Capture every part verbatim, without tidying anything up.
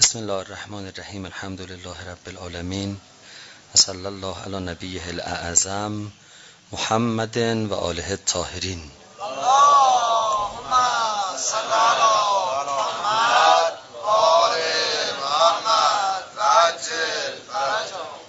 بسم الله الرحمن الرحیم. الحمد لله رب العالمین و صلی الله علی نبیه الاعظم محمد و آله الطاهرین. اللهم صل علی محمد و آل محمد و عجل فرجهم.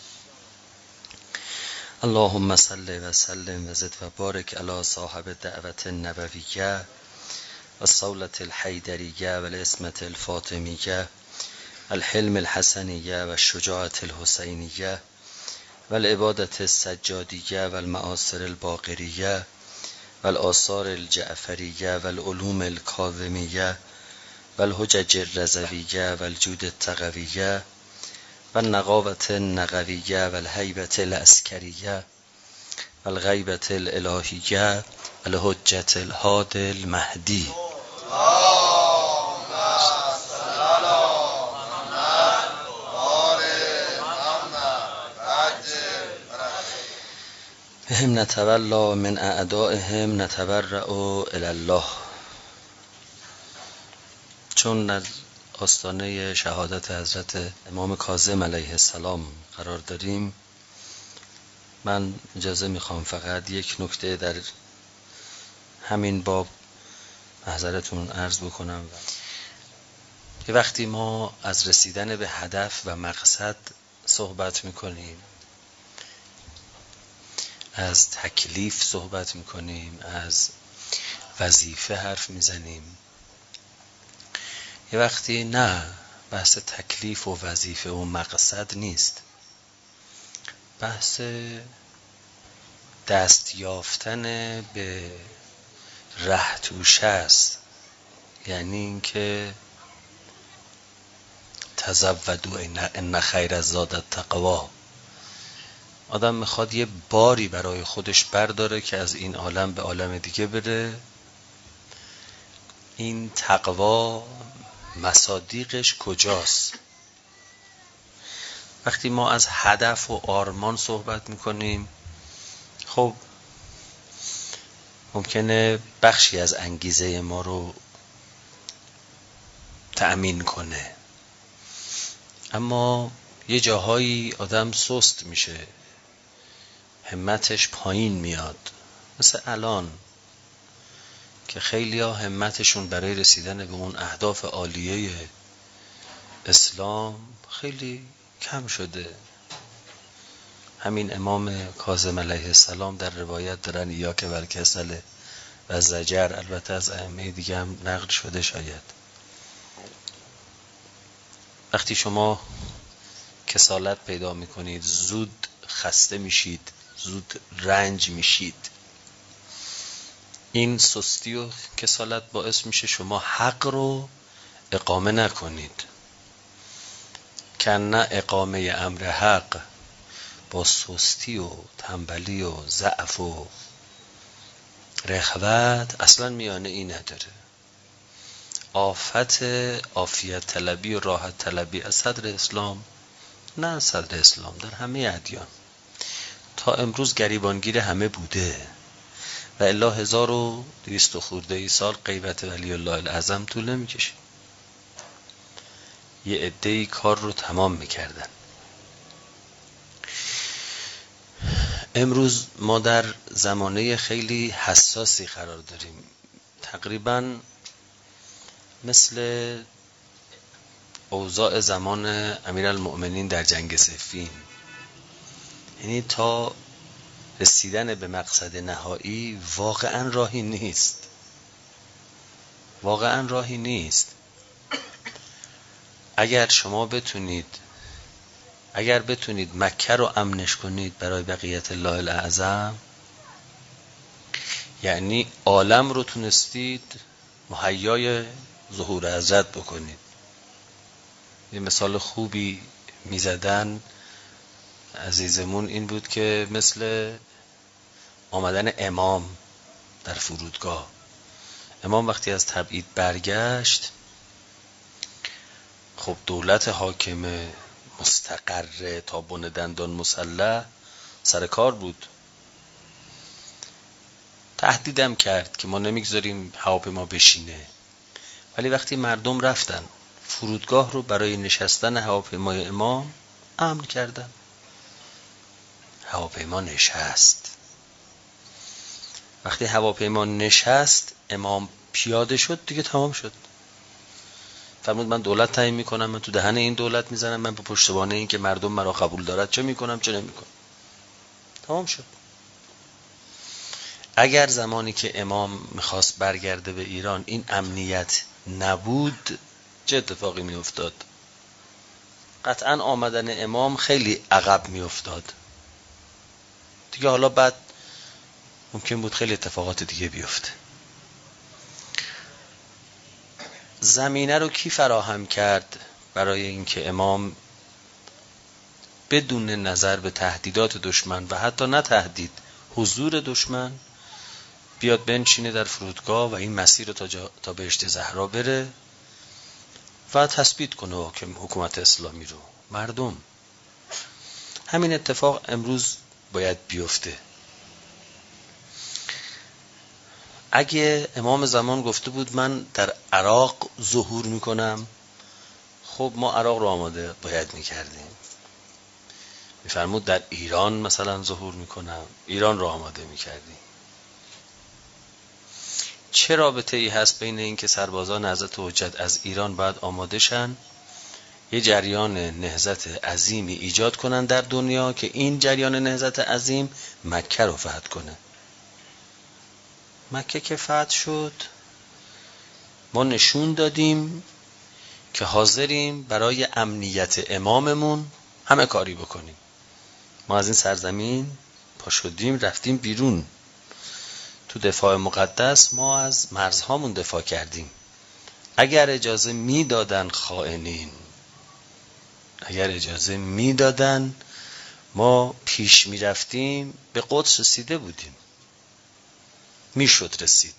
اللهم صل و سلم و زد و بارک علی صاحب دعوت النبویه و الصولة الحیدریه و الاسمة الفاطمیه الحلم الحسنیه و الشجاعة الحسینیه و العبادة السجادیه و المآثر الباقریه و الآثار الجعفریه و العلوم الکاظمیه و الحجج الرضویه و الجود التقویه و النقاوة النقویه و الهیبة العسکریه و الغیبة الالهیه و الحجة الهادی المهدی. بهم نتولا من اعدائهم نتبرأ الی الله. چون در آستانه شهادت حضرت امام کاظم علیه السلام قرار داریم، من اجازه میخوام فقط یک نکته در همین باب محضرتون عرض بکنم. یه وقتی ما از رسیدن به هدف و مقصد صحبت میکنیم، از تکلیف صحبت میکنیم، از وظیفه حرف میزنیم، یه وقتی نه، بحث تکلیف و وظیفه و مقصد نیست، بحث دست یافتن به ره توشه است. یعنی اینکه تزودوا ان خیر الزاد التقوی. آدم میخواد یه باری برای خودش برداره که از این عالم به عالم دیگه بره. این تقوا مصادیقش کجاست؟ وقتی ما از هدف و آرمان صحبت میکنیم، خب ممکنه بخشی از انگیزه ما رو تأمین کنه، اما یه جاهایی آدم سست میشه، همتش پایین میاد. مثل الان که خیلی ها همتشون برای رسیدن به اون اهداف عالیه اسلام خیلی کم شده. همین امام کاظم علیه السلام در روایت دارن ایاک والکسل و زجر، البته از ائمه دیگه هم نقل شده شاید. وقتی شما کسالت پیدا میکنید، زود خسته میشید، زود رنج میشید، این سستی و کسالت باعث میشه شما حق رو اقامه نکنید. کنه اقامه امر حق با سستی و تنبلی و ضعف و رخوت اصلا میانه ای نداره. آفت عافیت طلبی و راحت طلبی از صدر اسلام، نه از صدر اسلام، در همه ادیان تا امروز گریبانگیر همه بوده و الا هزار و دویست خورده ای سال غیبت ولی الله الاعظم طول نمیکشه. یه عده‌ای کار رو تمام میکردن. امروز ما در زمانه خیلی حساسی قرار داریم، تقریبا مثل اوضاع زمان امیرالمؤمنین در جنگ صفین. یعنی تا رسیدن به مقصد نهایی واقعا راهی نیست، واقعا راهی نیست. اگر شما بتونید اگر بتونید مکه رو امنش کنید برای بقیت الله الاعظم، یعنی عالم رو تونستید مهیای ظهور حضرت بکنید. یه مثال خوبی میزدن عزیزمون این بود که مثل آمدن امام در فرودگاه. امام وقتی از تبعید برگشت، خب دولت حاکم مستقر تا بن دندان مسلح سر کار بود. تهدیدم کرد که ما نمیگذاریم هواپیما بشینه، ولی وقتی مردم رفتن فرودگاه رو برای نشستن هواپیمای امام امن کردن. هواپیما نشست. وقتی هواپیما نشست امام پیاده شد دیگه تمام شد. فرمود من دولت تعیین میکنم، من تو دهن این دولت میزنم، من به پشتوانه این که مردم مرا قبول دارد چه میکنم چه نمیکنم. تمام شد. اگر زمانی که امام میخواست برگرده به ایران این امنیت نبود چه اتفاقی میافتاد؟ قطعا آمدن امام خیلی عقب میافتاد دیگه. حالا بعد ممکن بود خیلی اتفاقات دیگه بیفته. زمینه رو کی فراهم کرد برای اینکه امام بدون نظر به تهدیدات دشمن و حتی نه تهدید، حضور دشمن، بیاد بنشینه در فرودگاه و این مسیر رو تا, جا... تا بهشت زهرا بره و تثبیت کنه حکومت اسلامی رو؟ مردم. همین اتفاق امروز باید بیفته. اگه امام زمان گفته بود من در عراق ظهور میکنم، خب ما عراق رو آماده باید میکردیم. میفرمود در ایران مثلا ظهور میکنم، ایران رو آماده میکردیم. چه رابطه ای هست بین این که سربازان نهضت حجت از ایران باید آماده شن، یه جریان نهضت عظیمی ایجاد کنن در دنیا که این جریان نهضت عظیم مکه رو فتح کنه؟ مکه که فتح شد ما نشون دادیم که حاضریم برای امنیت اماممون همه کاری بکنیم. ما از این سرزمین پا شدیم رفتیم بیرون. تو دفاع مقدس ما از مرزهامون دفاع کردیم. اگر اجازه میدادن خائنین، اگر اجازه میدادن ما پیش میرفتیم به قدس رسیده بودیم، میشد رسید.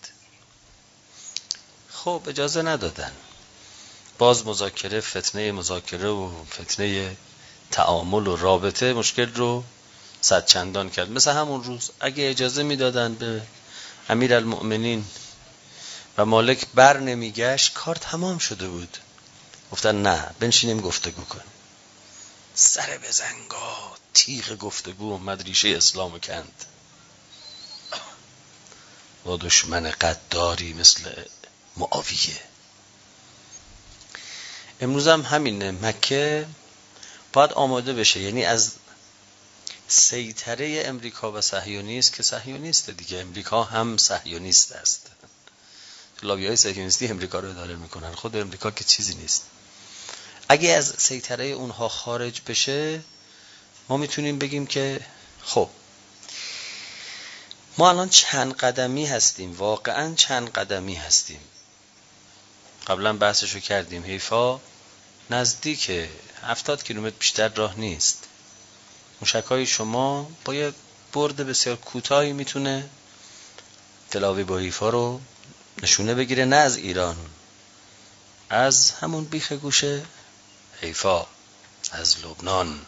خب اجازه ندادن. باز مذاکره، فتنه مذاکره و فتنه تعامل و رابطه مشکل رو صد چندان کرد. مثل همون روز اگه اجازه میدادن به امیرالمؤمنین و مالک بر نمیگشت کار تمام شده بود. گفتن نه بنشینیم گفتگو کنیم. سر بزنگا تیغ گفتگو اومد ریشه اسلام کند. با دشمن قداری مثل معاویه. امروز هم همینه. مکه باید آماده بشه، یعنی از سیطره امریکا و صهیونیست که صهیونیست دیگه، امریکا هم صهیونیست است. لابیای صهیونیستی امریکا رو اداره میکنن، خود امریکا که چیزی نیست. اگه از سیطره اونها خارج بشه ما میتونیم بگیم که خب ما الان چند قدمی هستیم، واقعا چند قدمی هستیم. قبلا بحثشو کردیم. حیفا نزدیک هفتاد کیلومتر بیشتر راه نیست. موشک‌های شما با یه برد بسیار کوتاهی میتونه تلاویب و حیفا رو نشونه بگیره، نه از ایران، از همون بیخ گوشه حیفا، از لبنان.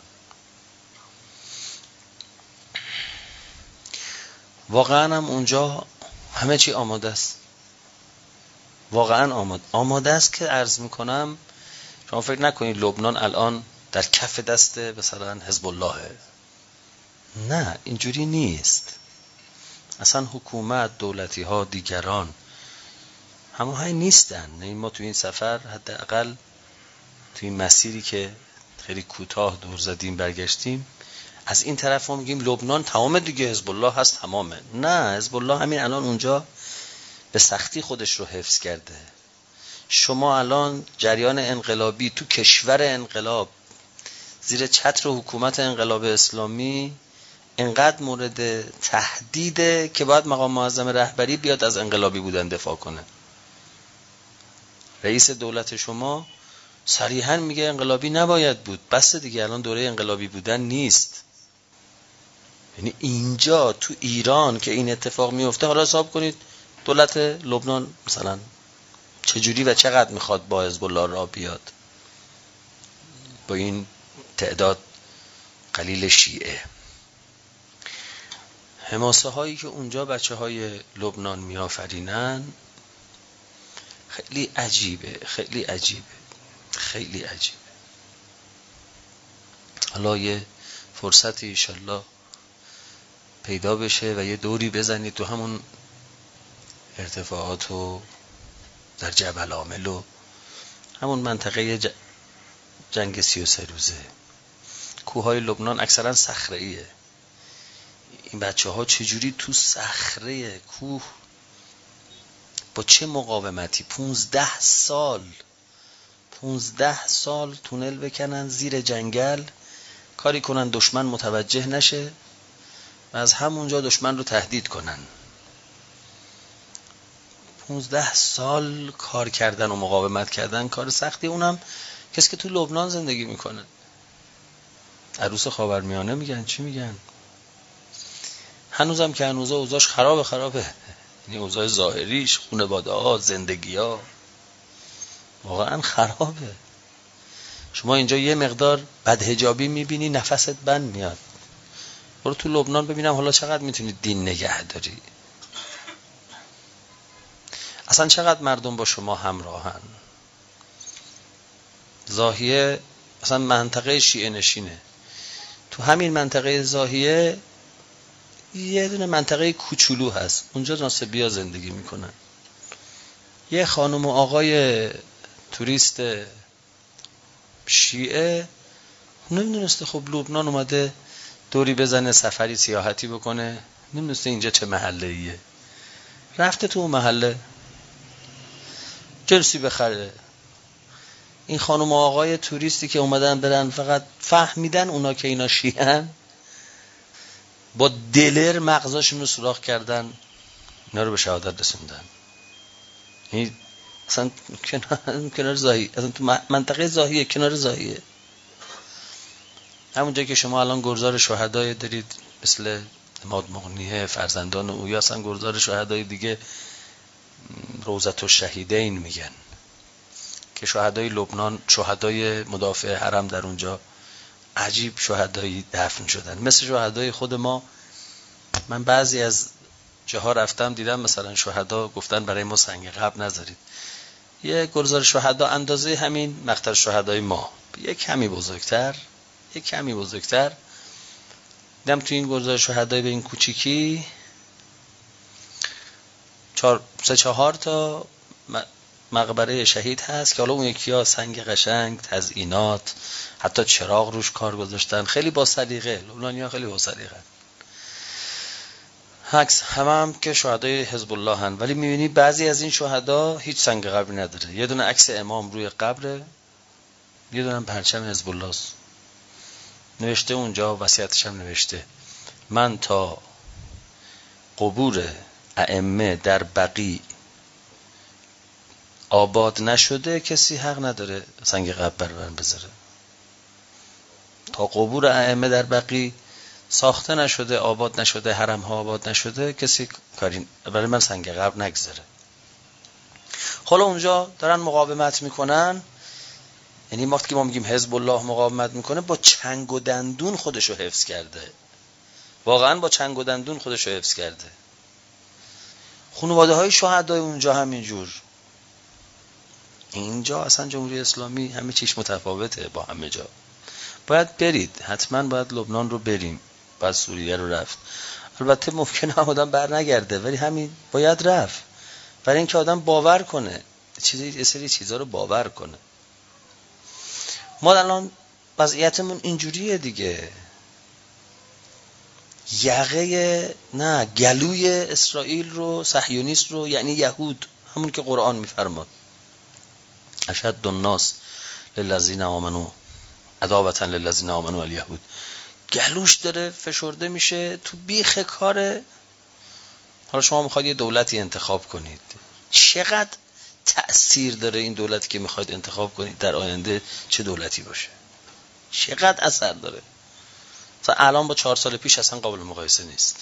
واقعا هم اونجا همه چی آماده است. واقعا آماده آماده است که عرض میکنم شما فکر نکنید لبنان الان در کف دست مثلا حزب الله. نه اینجوری نیست. اصلا حکومت، دولتی ها، دیگران هماهنگ نیستن. ما تو این سفر حداقل تو این مسیری که خیلی کوتاه دور زدیم برگشتیم، از این طرف ما میگیم لبنان تمام دیگه، حزب الله هست تمامه. نه، حزب الله همین الان اونجا به سختی خودش رو حفظ کرده. شما الان جریان انقلابی تو کشور انقلاب زیر چتر حکومت انقلاب اسلامی انقدر مورد تهدیده که باید مقام معظم رهبری بیاد از انقلابی بودن دفاع کنه. رئیس دولت شما صریحاً میگه انقلابی نباید بود، بس دیگه الان دوره انقلابی بودن نیست. یعنی اینجا تو ایران که این اتفاق میفته، حالا حساب کنید دولت لبنان مثلا چجوری و چقدر میخواد با حزب الله را بیاد با این تعداد قلیل شیعه. حماسه هایی که اونجا بچه های لبنان میآفرینن خیلی عجیبه، خیلی عجیبه، خیلی عجیبه. حالا یه فرصتی ایشالله پیدا بشه و یه دوری بزنید تو همون ارتفاعات و در جبل عامل و همون منطقه جنگ سی و سه روزه. کوههای لبنان اکثرا صخره‌ایه. این بچه ها چجوری تو صخره کوه با چه مقاومتی پونزده سال پونزده سال تونل بکنن زیر جنگل، کاری کنن دشمن متوجه نشه و از همونجا دشمن رو تهدید کنن. پونزده سال کار کردن و مقاومت کردن کار سختی، اونم کسی که تو لبنان زندگی میکنه. عروس خاورمیانه میگن چی میگن؟ هنوزم که هنوزه اوضاعش خرابه خرابه یعنی اوضاع ظاهریش، خانواده ها، زندگی ها واقعا خرابه. شما اینجا یه مقدار بدحجابی میبینی نفست بند میاد. برو تو لبنان ببینم حالا چقدر میتونی دین نگه داری، اصلا چقدر مردم با شما همراهن. زاهیه اصلا منطقه شیعه نشینه. تو همین منطقه زاهیه یه دونه منطقه کوچولو هست، اونجا ناسبیا زندگی میکنن. یه خانم و آقای توریست شیعه نمیدونسته خب لبنان اومده دوری بزنه سفری سیاحتی بکنه، نمیدونسته اینجا چه محله ایه، رفته تو اون محله جنسی بخره. این خانم و آقای توریستی که اومدن برن فقط فهمیدن اونا که اینا شیعن، با دلر مغزاشون رو سوراخ کردن، اینا رو به شهادت رسوندن. این اصلا کنار کنار زاهی، اصلا تو منطقه زاهیه، کنار زاهیه. همونجا که شما الان گرزار شهدای دارید مثل عماد مغنیه، فرزندان او، یا اصلا گرزار شهدای دیگه روضة الشهیدین میگن که شهدای لبنان، شهدای مدافع حرم در اونجا عجیب شهدایی دفن شدن، مثل شهدای خود ما. من بعضی از جاها رفتم دیدم مثلا شهدا گفتن برای ما سنگ قبر نذارید. یه گرزار شهدا اندازه همین مقتل شهدای ما، یک کمی بزرگتر، یک کمی بزرگتر. دیدم تو این گرزار شهدای به این کوچیکی چهار سه چهار تا مقبره شهید هست که حالا اون یکی ها سنگ قشنگ، تزیینات، حتی چراغ روش کار گذاشتن، خیلی با سلیقه. لبنانی‌ها خیلی با سلیقه. عکس همه هم که شهدای حزب الله هن، ولی میبینی بعضی از این شهدا هیچ سنگ قبری نداره. یه دونه عکس امام روی قبره، یه دونه پرچم حزب الله است. نوشته اونجا، وصیتش هم نوشته من تا قبور ائمه در بقیع آباد نشده کسی حق نداره سنگ قبر بر بذاره. تا قبور ائمه در بقیع ساخته نشده، آباد نشده، حرم ها آباد نشده، کسی کاری برای من سنگ قبر نگذاره. حالا اونجا دارن مقاومت میکنن، یعنی وقتی که ما میگیم حزب الله مقاومت میکنه، با چنگ و دندون خودشو حفظ کرده، واقعا با چنگ و دندون خودشو حفظ کرده. خانواده های شهدای اونجا همینجور. اینجا اصلا جمهوری اسلامی همه چیش متفاوته با همه جا. باید برید، حتما باید لبنان رو بریم، باید سوریه رو رفت. البته ممکنه آدم بر نگرده، ولی همین باید رفت، برای اینکه آدم باور کنه، چیزی یه سری چیزا رو باور کنه. ما الان وضعیتمون اینجوریه دیگه. یقه نه گلوی اسرائیل رو، صهیونیست رو، یعنی یهود، همون که قرآن میفرماد اشد الناس للذین آمنوا عداوة للذین آمنوا الیهود، گلوش داره فشرده میشه تو بیخ کاره. حالا شما میخواید یه دولتی انتخاب کنید، چقدر تأثیر داره این دولتی که میخواید انتخاب کنید در آینده چه دولتی باشه، چقدر اثر داره. مثلا الان با چهار سال پیش اصلا قابل مقایسه نیست،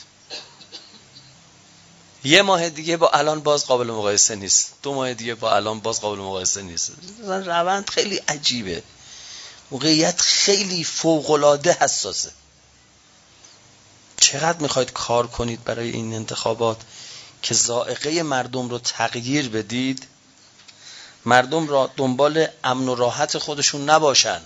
یه ماه دیگه با الان باز قابل مقایسه نیست، دو ماه دیگه با الان باز قابل مقایسه نیست. روند خیلی عجیبه، موقعیت خیلی فوق‌العاده حساسه. چقدر میخواید کار کنید برای این انتخابات که ذائقه مردم رو تغییر بدید؟ مردم را دنبال امن و راحت خودشون نباشن،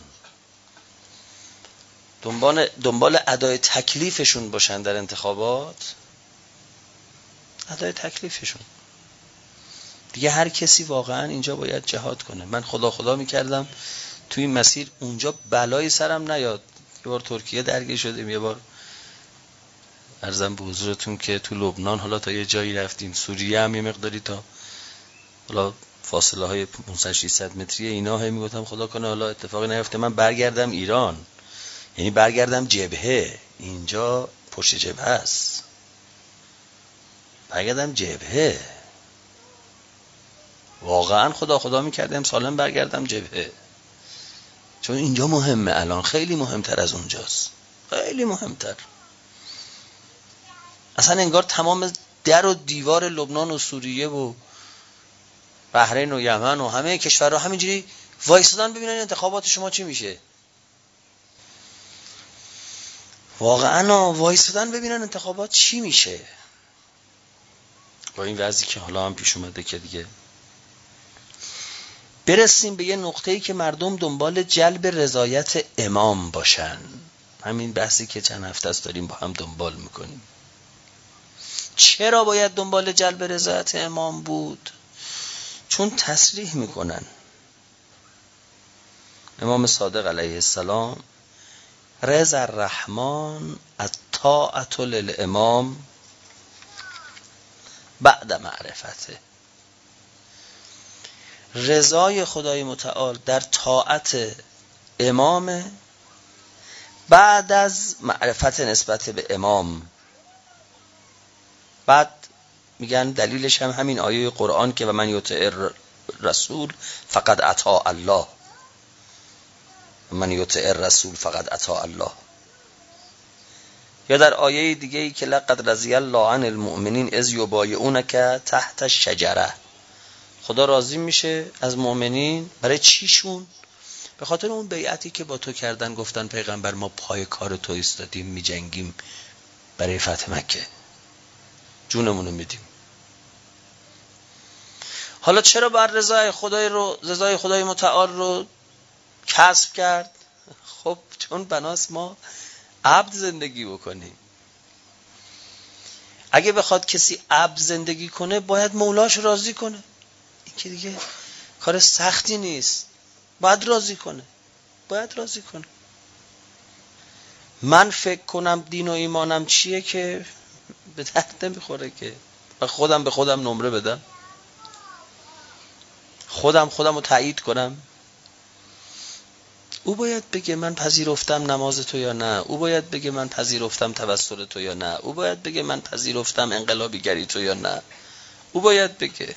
دنبال دنبال ادای تکلیفشون باشن در انتخابات، ادای تکلیفشون. دیگه هر کسی واقعا اینجا باید جهاد کنه. من خدا خدا میکردم توی این مسیر اونجا بلایی سرم نیاد. یه بار ترکیه درگیر شدیم، یه بار عرضم به حضورتون که تو لبنان حالا تا یه جایی رفتیم، سوریه هم یه مقداری، تا حالا فاصله های پانصد ششصد متری اینا. هم میگفتم خدا کنه حالا اتفاقی نیفته من برگردم ایران، یعنی برگردم جبهه، اینجا پشت جبهه است، برگردم جبهه. واقعا خدا خدا میکردم سالم برگردم جبهه، چون اینجا مهمه، الان خیلی مهمتر از اونجاست، خیلی مهمتر. اصلا انگار تمام در و دیوار لبنان و سوریه و بحرین و یمن و همه کشورها همینجوری وایسادن ببینن انتخابات شما چی میشه. واقعا وایسادن ببینن انتخابات چی میشه. با این وضعی که حالا هم پیش اومده که دیگه برسیم به یه نقطه‌ای که مردم دنبال جلب رضایت امام باشن. همین بحثی که چند هفته است داریم با هم دنبال میکنیم. چرا باید دنبال جلب رضایت امام بود؟ چون تصریح میکنن امام صادق علیه السلام رضا الرحمن الطاعة للامام بعد معرفته، رضای خدای متعال در طاعت امام بعد از معرفت نسبت به امام. بعد میگن دلیلش هم همین آیه قرآن که و من یطع الرسول فقد اطاع الله، من یطع الرسول فقد اطاع الله. یا در آیه دیگه ای که لقد رضی الله عن المؤمنین اذ یبایعونک تحت الشجره، خدا راضی میشه از مؤمنین برای چیشون؟ به خاطر اون بیعتی که با تو کردن، گفتن پیغمبر ما پای کار تو ایستادیم، میجنگیم برای فتح مکه، جونمونو میدیم. حالا چرا بر رضای خدای رو رضای خدای متعال رو کسب کرد؟ خب چون بناست ما عبد زندگی بکنیم. اگه بخواد کسی عبد زندگی کنه باید مولاش راضی کنه. این که دیگه کار سختی نیست، باید راضی کنه، باید راضی کنه. من فکر کنم دین و ایمانم چیه که به درد نمیخوره که و خودم به خودم نمره بدم، خودم خودم رو تایید کنم. او باید بگه من پذیرفتم نماز تو یا نه، او باید بگه من پذیرفتم توسل تو یا نه، او باید بگه من پذیرفتم انقلابیگری تو یا نه، او باید بگه.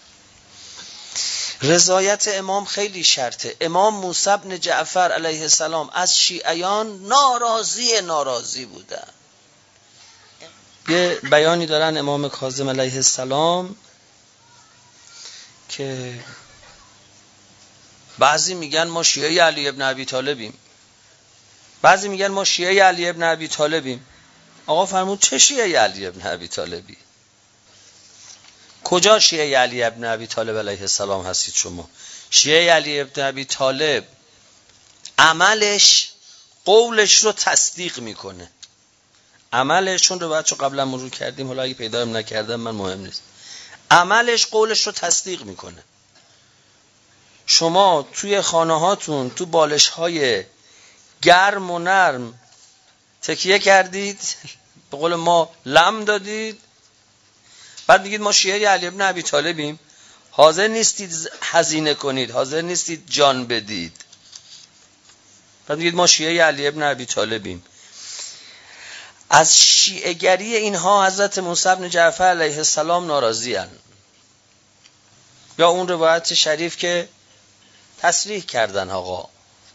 رضایت امام خیلی شرطه. امام موسی بن جعفر علیه السلام از شیعیان ناراضی ناراضی بودن. یه بیانی دارن امام کاظم علیه السلام که بعضی میگن ما شیعه علی ابن ابی طالبیم، بعضی میگن ما شیعه علی ابن ابی طالبیم. آقا فرمود چه شیعه علی ابن ابی طالبی؟ کجا شیعه علی ابن ابی طالب علیه السلام هستید شما؟ شیعه علی ابن ابی طالب عملش قولش رو تصدیق میکنه. عملش، چون رو بچه قبلا مرور کردیم، حالا اگه پیدایم نکردم من مهم نیست، عملش قولش رو تصدیق میکنه. شما توی خانه هاتون تو بالش های گرم و نرم تکیه کردید، به قول ما لم دادید، بعد میگید ما شیعه علی ابن ابی طالبیم، حاضر نیستید هزینه کنید، حاضر نیستید جان بدید، بعد میگید ما شیعه علی ابن ابی طالبیم. از شیعه گری اینها حضرت موسی بن جعفر علیه السلام ناراضی ان. یا اون روایت شریف که تصریح کردن آقا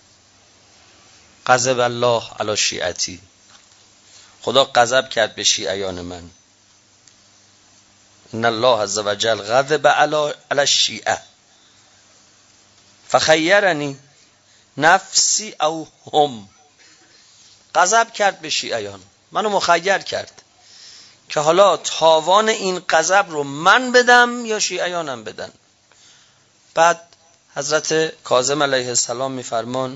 غضب الله علی شیعتی، خدا غضب کرد به شیعیان من. ان الله عز وجل غضب علی الشیعه فخیرنی نفسی او هم، غضب کرد به شیعیان، منو مخیر کرد که حالا تاوان این غضب رو من بدم یا شیعیانم بدن. بعد حضرت کاظم علیه السلام میفرمان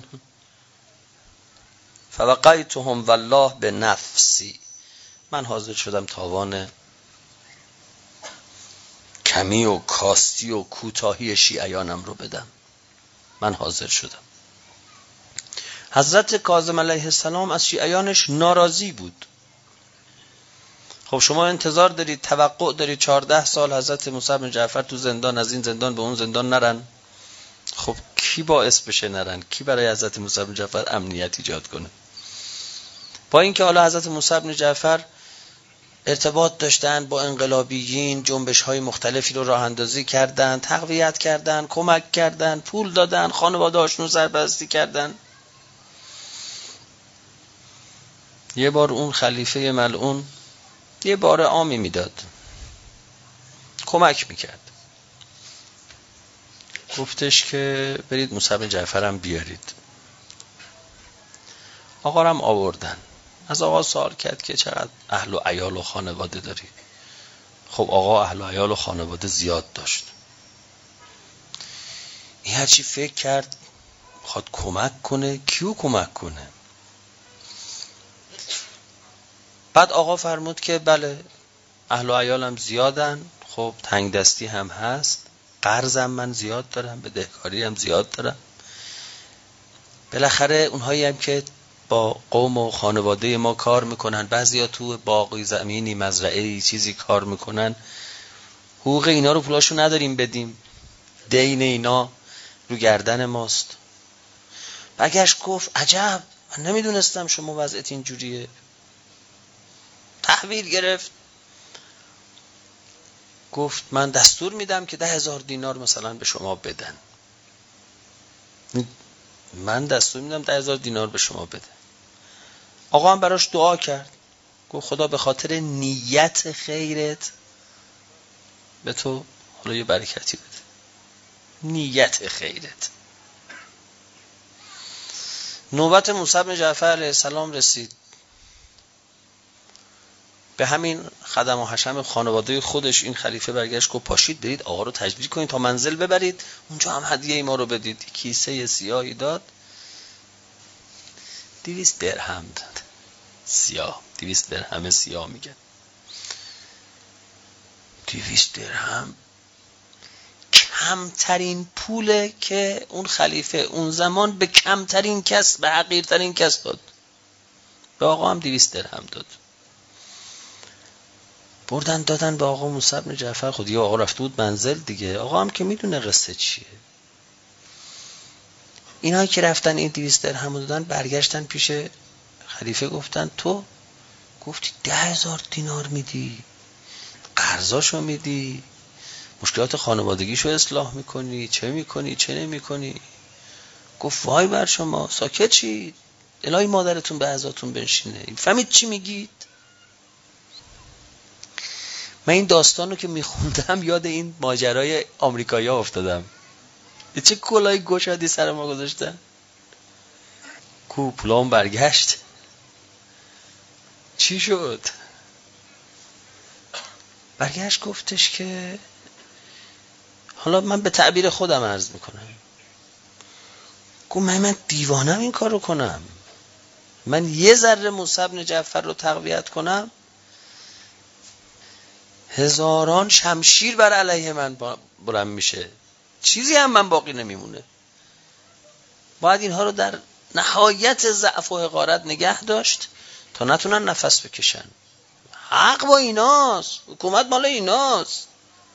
فوقیتهم والله به نفسی، من حاضر شدم تاوان کمی و کاستی و کوتاهی شیعیانم رو بدم، من حاضر شدم. حضرت کاظم علیه السلام از شیعیانش ناراضی بود. خب شما انتظار دارید، توقع دارید چهارده سال حضرت موسی بن جعفر تو زندان، از این زندان به اون زندان نرن؟ خب کی باعث بشه نرن؟ کی برای حضرت موسی بن جعفر امنیت ایجاد کنه؟ با اینکه حالا حضرت موسی بن جعفر ارتباط داشتن با انقلابیین، جنبش های مختلفی رو راه اندازی کردن، تقویت کردن، کمک کردن، پول دادن، خانواده هاشون سرپرستی کردن. یه بار اون خلیفه ملعون یه بار عامی میداد، کمک میکرد، گفتش که برید موسی بن جعفرم بیارید. آقا رم آوردن. از آقا سوال کرد که چقدر اهل و عیال و خانواده داری؟ خب آقا اهل و عیال و خانواده زیاد داشت. این هرچی فکر کرد خواهد کمک کنه، کیو کمک کنه؟ بعد آقا فرمود که بله اهل و عیالم زیادن، خب تنگ دستی هم هست، قرضم من زیاد دارم، بدهکاری هم زیاد دارم. بالاخره اونهایی هم که با قوم و خانواده ما کار میکنن، بعضیا تو باغی زمینی مزرعه‌ای چیزی کار میکنن، حقوق اینا رو پولاشو نداریم بدیم، دین اینا رو گردن ماست. بگشت گفت عجب، من نمیدونستم شما وضعیت اینجوریه. تحویل گرفت، گفت من دستور میدم که ده هزار دینار مثلا به شما بدن، من دستور میدم ده هزار دینار به شما بده. آقا هم براش دعا کرد، گفت خدا به خاطر نیت خیرت به تو حالا یه برکتی بده، نیت خیرت. نوبت موسی بن جعفر علیه السلام رسید. به همین خدم و حشم خانواده خودش این خلیفه برگشت گفت پاشید برید آقا رو تجلیل کنید تا منزل ببرید، اونجا هم هدیه ای ما رو بدید. کیسه سیاهی داد، دویست درهم داد، سیاه، دویست درهم سیاه میگن. دویست درهم کمترین پوله که اون خلیفه اون زمان به کمترین کس، به حقیرترین کس داد. به آقا هم دویست درهم داد. بردن دادن به آقا موسی بن جعفر. خود یه آقا رفته بود منزل دیگه، آقا هم که میدونه قصه چیه. اینایی که رفتن این دویست درهم دادن، برگشتن پیش خلیفه گفتن تو گفتی ده هزار دینار میدی، قرضاشو میدی، مشکلات خانوادگیشو اصلاح میکنی، چه میکنی چه نمیکنی؟ گفت وای بر شما، ساکت شید، الهی مادرتون به عزاتون بنشینه. فهمید چی میگید؟ من این داستانو که میخوندم یاد این ماجرای آمریکایی‌ها افتادم. چه کلاه گشادی سر ما گذاشتن. کو پولام برگشت. چی شد؟ برگشت گفتش که حالا من به تعبیر خودم عرض میکنم، گفت من من دیوانم این کار رو کنم؟ من یه ذره موسی بن جعفر رو تقویت کنم، هزاران شمشیر بر علیه من بلند میشه، چیزی هم من باقی نمیمونه. باید اینها رو در نهایت ضعف و حقارت نگه داشت تا نتونن نفس بکشن. حق با ایناست، حکومت مال ایناست،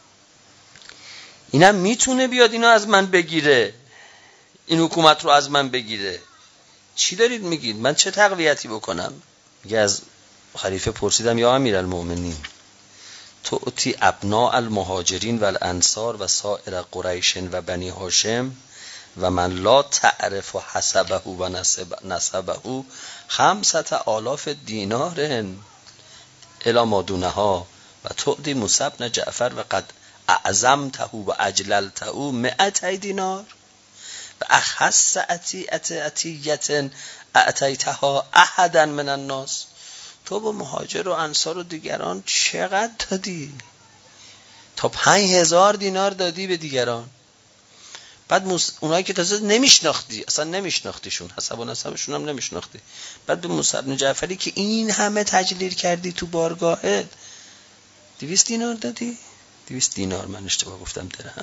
اینم میتونه بیاد اینو از من بگیره، این حکومت رو از من بگیره. چی دارید میگید؟ من چه تقویتی بکنم؟ میگه از خلیفه پرسیدم یا امیرالمومنین تؤتی ابناء المهاجرین و الانصار و سائر قریش و بنی هاشم و من لا تعرف حسبه و نسبه خمسة آلاف دینار الی ما دونها و تؤتی موسی بن جعفر و قد اعظمته و اجللته مئتي دینار و اخص عطیت عطیت اعطیتها احدا من الناس. تو با مهاجر و انصار و دیگران چقدر دادی؟ تا پنج هزار دینار دادی به دیگران. بعد موس... اونایی که تازه نمیشناختی، اصلا نمیشناختیشون، حسب و نسبشون هم نمیشناختی، بعد به موسی بن جعفری که این همه تجلیل کردی تو بارگاهت دویست دینار دادی؟ دویست دینار، من اشتباه گفتم درهم.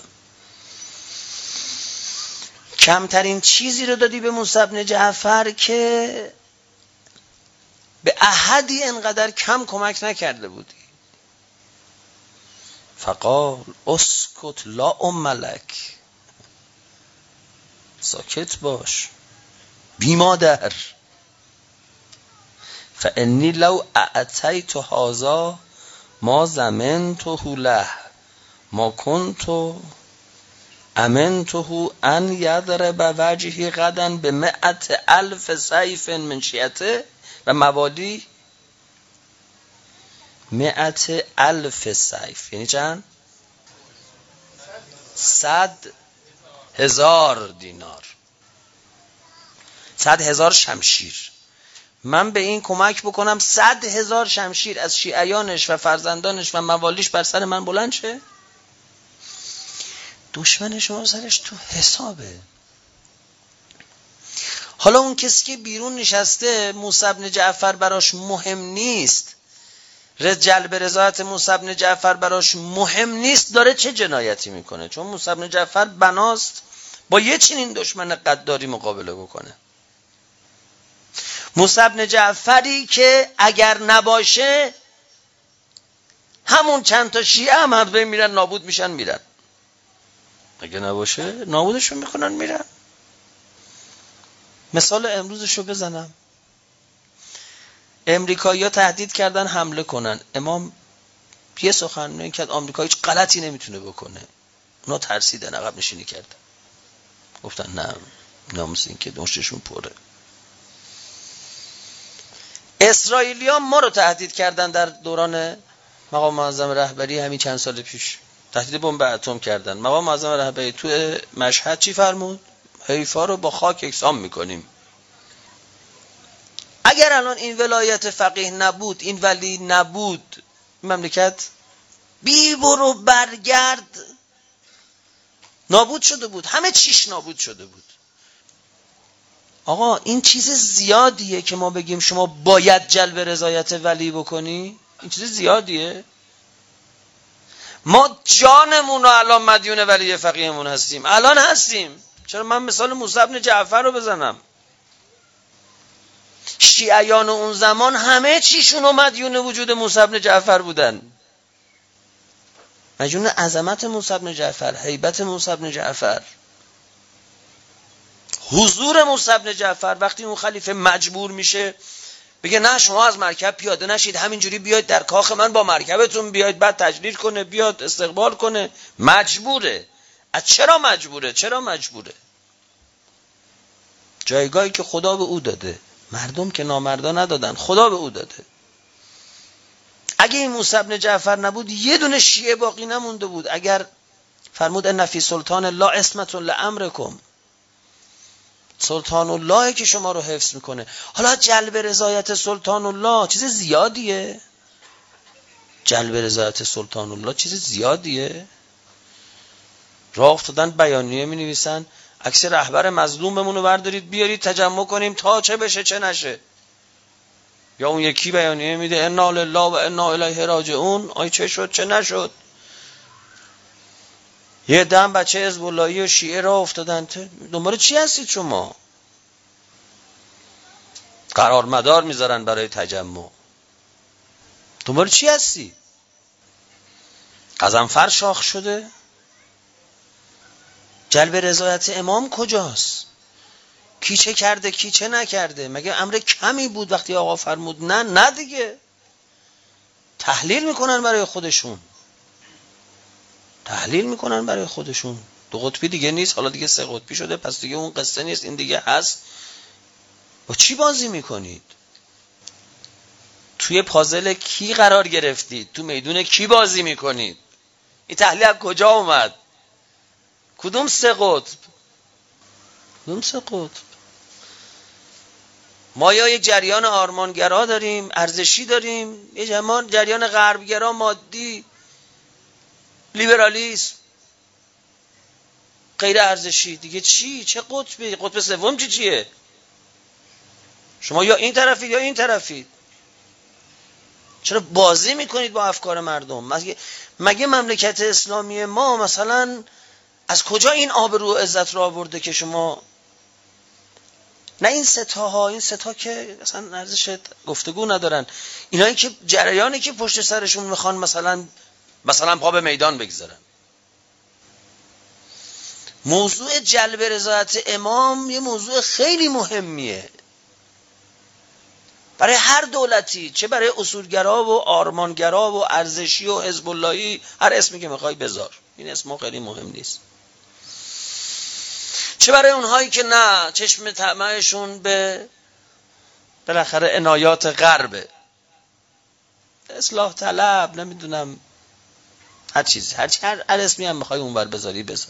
کمترین چیزی رو دادی به موسی بن جعفر که به احدی انقدر کم کمک نکرده بودی. فقال اسکت لا ام لک، ساکت باش بی مادر. فانی لو اعطیت هذا ما ضمنته له ما کنت امنته ان یضرب وجهی غدا به مئت الف سیف من شیعته و موالی مئت الف سیف، یعنی چند؟ صد هزار دینار، صد هزار شمشیر. من به این کمک بکنم صد هزار شمشیر از شیعیانش و فرزندانش و موالیش بر سر من بلند شه؟ دشمن شما سرش تو حسابه. حالا اون کسی که بیرون نشسته موسی بن جعفر براش مهم نیست، جلب رضایت موسی بن جعفر براش مهم نیست، داره چه جنایتی میکنه؟ چون موسی بن جعفر بناست با یه چنین دشمن قداری مقابله بکنه. موسی بن جعفری که اگر نباشه همون چند تا شیعه هم هم میرن نابود میشن میرن، اگه نباشه نابودشون میکنن میرن. مثال امروزشو بزنم، امریکایی‌ها تهدید کردن حمله کنن، امام یه سخنرانی کرد آمریکا هیچ غلطی نمیتونه بکنه، اونا ترسیدن عقب نشینی کردن، گفتن نه ناموس این که دشتشون پره. اسرائیلی‌ها ما رو تهدید کردن در دوران مقام معظم رهبری، همین چند سال پیش تهدید بمب اتم کردن. مقام معظم رهبری تو مشهد چی فرمود؟ حیفا رو با خاک یکسان میکنیم. اگر الان این ولایت فقیه نبود، این ولی نبود، این مملکت بی برو برگرد نابود شده بود، همه چیش نابود شده بود. آقا این چیز زیادیه که ما بگیم شما باید جلب رضایت ولی بکنی، این چیز زیادیه. ما جانمون رو الان مدیون ولی فقیهمون هستیم، الان هستیم. چرا من مثال موسی بن جعفر رو بزنم؟ شیعیان اون زمان همه چیشون رو مدیون وجود موسی بن جعفر بودن، مدیون عظمت موسی بن جعفر، هیبت موسی بن جعفر، حضور موسی بن جعفر. وقتی اون خلیفه مجبور میشه بگه نه شما از مرکب پیاده نشید، همینجوری بیاید در کاخ من با مرکبتون بیاید، بعد تجلیل کنه بیاد استقبال کنه، مجبوره. از چرا مجبوره؟ چرا مجبوره؟ جایگاهی که خدا به او داده، مردم که نامردا ندادن، خدا به او داده. اگه این موسی بن جعفر نبود یه دونه شیعه باقی نمونده بود. اگر فرمود ان فی سلطان الله عصمت لامرکم، سلطان الله که شما رو حفظ میکنه. حالا جلب رضایت سلطان الله چیز زیادیه، جلب رضایت سلطان الله چیز زیادیه. راه افتادن بیانیه می نویسن عکس رهبر مظلوممون رو بردارید بیارید تجمع کنیم تا چه بشه چه نشه. یا اون یکی بیانیه میده انا لله و انا الیه راجعون، آی چه شد چه نشد. یه دم بچه حزب اللهی و شیعه راه افتادن، دنبال چی هستید شما؟ قرار مدار میذارن برای تجمع، دنبال چی هستی؟ غضنفر شاخ شده؟ جلب رضایت امام کجاست؟ کی چه کرده کی چه نکرده؟ مگه امر کمی بود وقتی آقا فرمود نه نه دیگه؟ تحلیل میکنن برای خودشون، تحلیل میکنن برای خودشون. دو قطبی دیگه نیست، حالا دیگه سه قطبی شده، پس دیگه اون قصه نیست، این دیگه هست. با چی بازی میکنید؟ توی پازل کی قرار گرفتید؟ تو میدون کی بازی میکنید؟ این تحلیل از کجا اومد؟ کدوم سه قطب؟ کدوم سه قطب؟ ما یا یک جریان آرمانگرا داریم، ارزشی داریم، یه جریان غربگرا، مادی، لیبرالیسم. غیر ارزشی دیگه چی؟ چه قطبی؟ قطب سوم چی چیه؟ شما یا این طرفید یا این طرفید. چرا بازی میکنید با افکار مردم؟ مگه, مگه مملکت اسلامی ما مثلا از کجا این آبرو و عزت رو آورده که شما نه این ستاها، این ستا که اصلا ارزش گفتگو ندارن، اینایی که جریانی که پشت سرشون میخوان مثلا مثلا پا به میدان بگذارن. موضوع جلب رضایت امام یه موضوع خیلی مهمیه برای هر دولتی، چه برای اصولگرا و آرمانگرا و ارزشی و حزب اللهی، هر اسمی که میخوای بذار، این اسم خیلی مهم نیست. چه برای اونهایی که نه چشم طمعشون به بالاخره عنایات غربه، اصلاح طلب، نمیدونم هر چیز، هر چیز، هر, هر اسمی هم میخوای اونور بذاری بذار.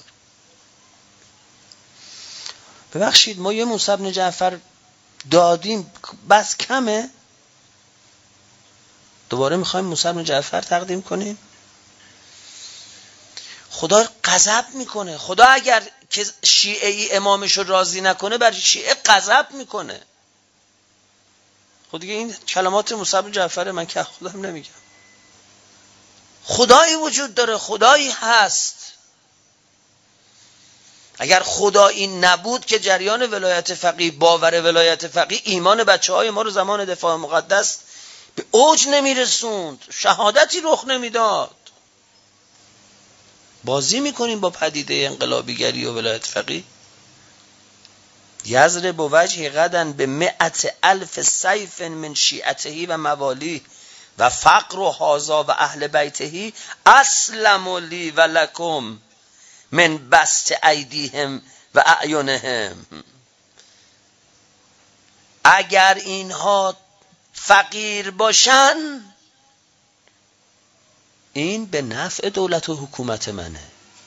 ببخشید ما یه موسی بن جعفر دادیم بس کمه، دوباره میخوایم موسی بن جعفر تقدیم کنیم؟ خدا غضب میکنه. خدا اگر که شیعه‌ای امامش رو راضی نکنه بر شیعه غضب میکنه. خود دیگه این کلمات موسی بن جعفر، من که خودم نمیگم. خدایی وجود داره، خدایی هست. اگر خدایی نبود که جریان ولایت فقیه، باور ولایت فقیه، ایمان بچه های ما رو زمان دفاع مقدس به اوج نمیرسوند، شهادتی رخ نمیداد. بازی میکنیم با پدیده انقلابیگری و ولایت فقیه. یضرب وجه غدن به مئت الف سیف من شیعته و موالی و فقر و هازا و اهل بیته اسلم لی و لکم من بسط ایدیهم و اعینهم. اگر اینها فقیر باشن این به نفع دولت و حکومت منه.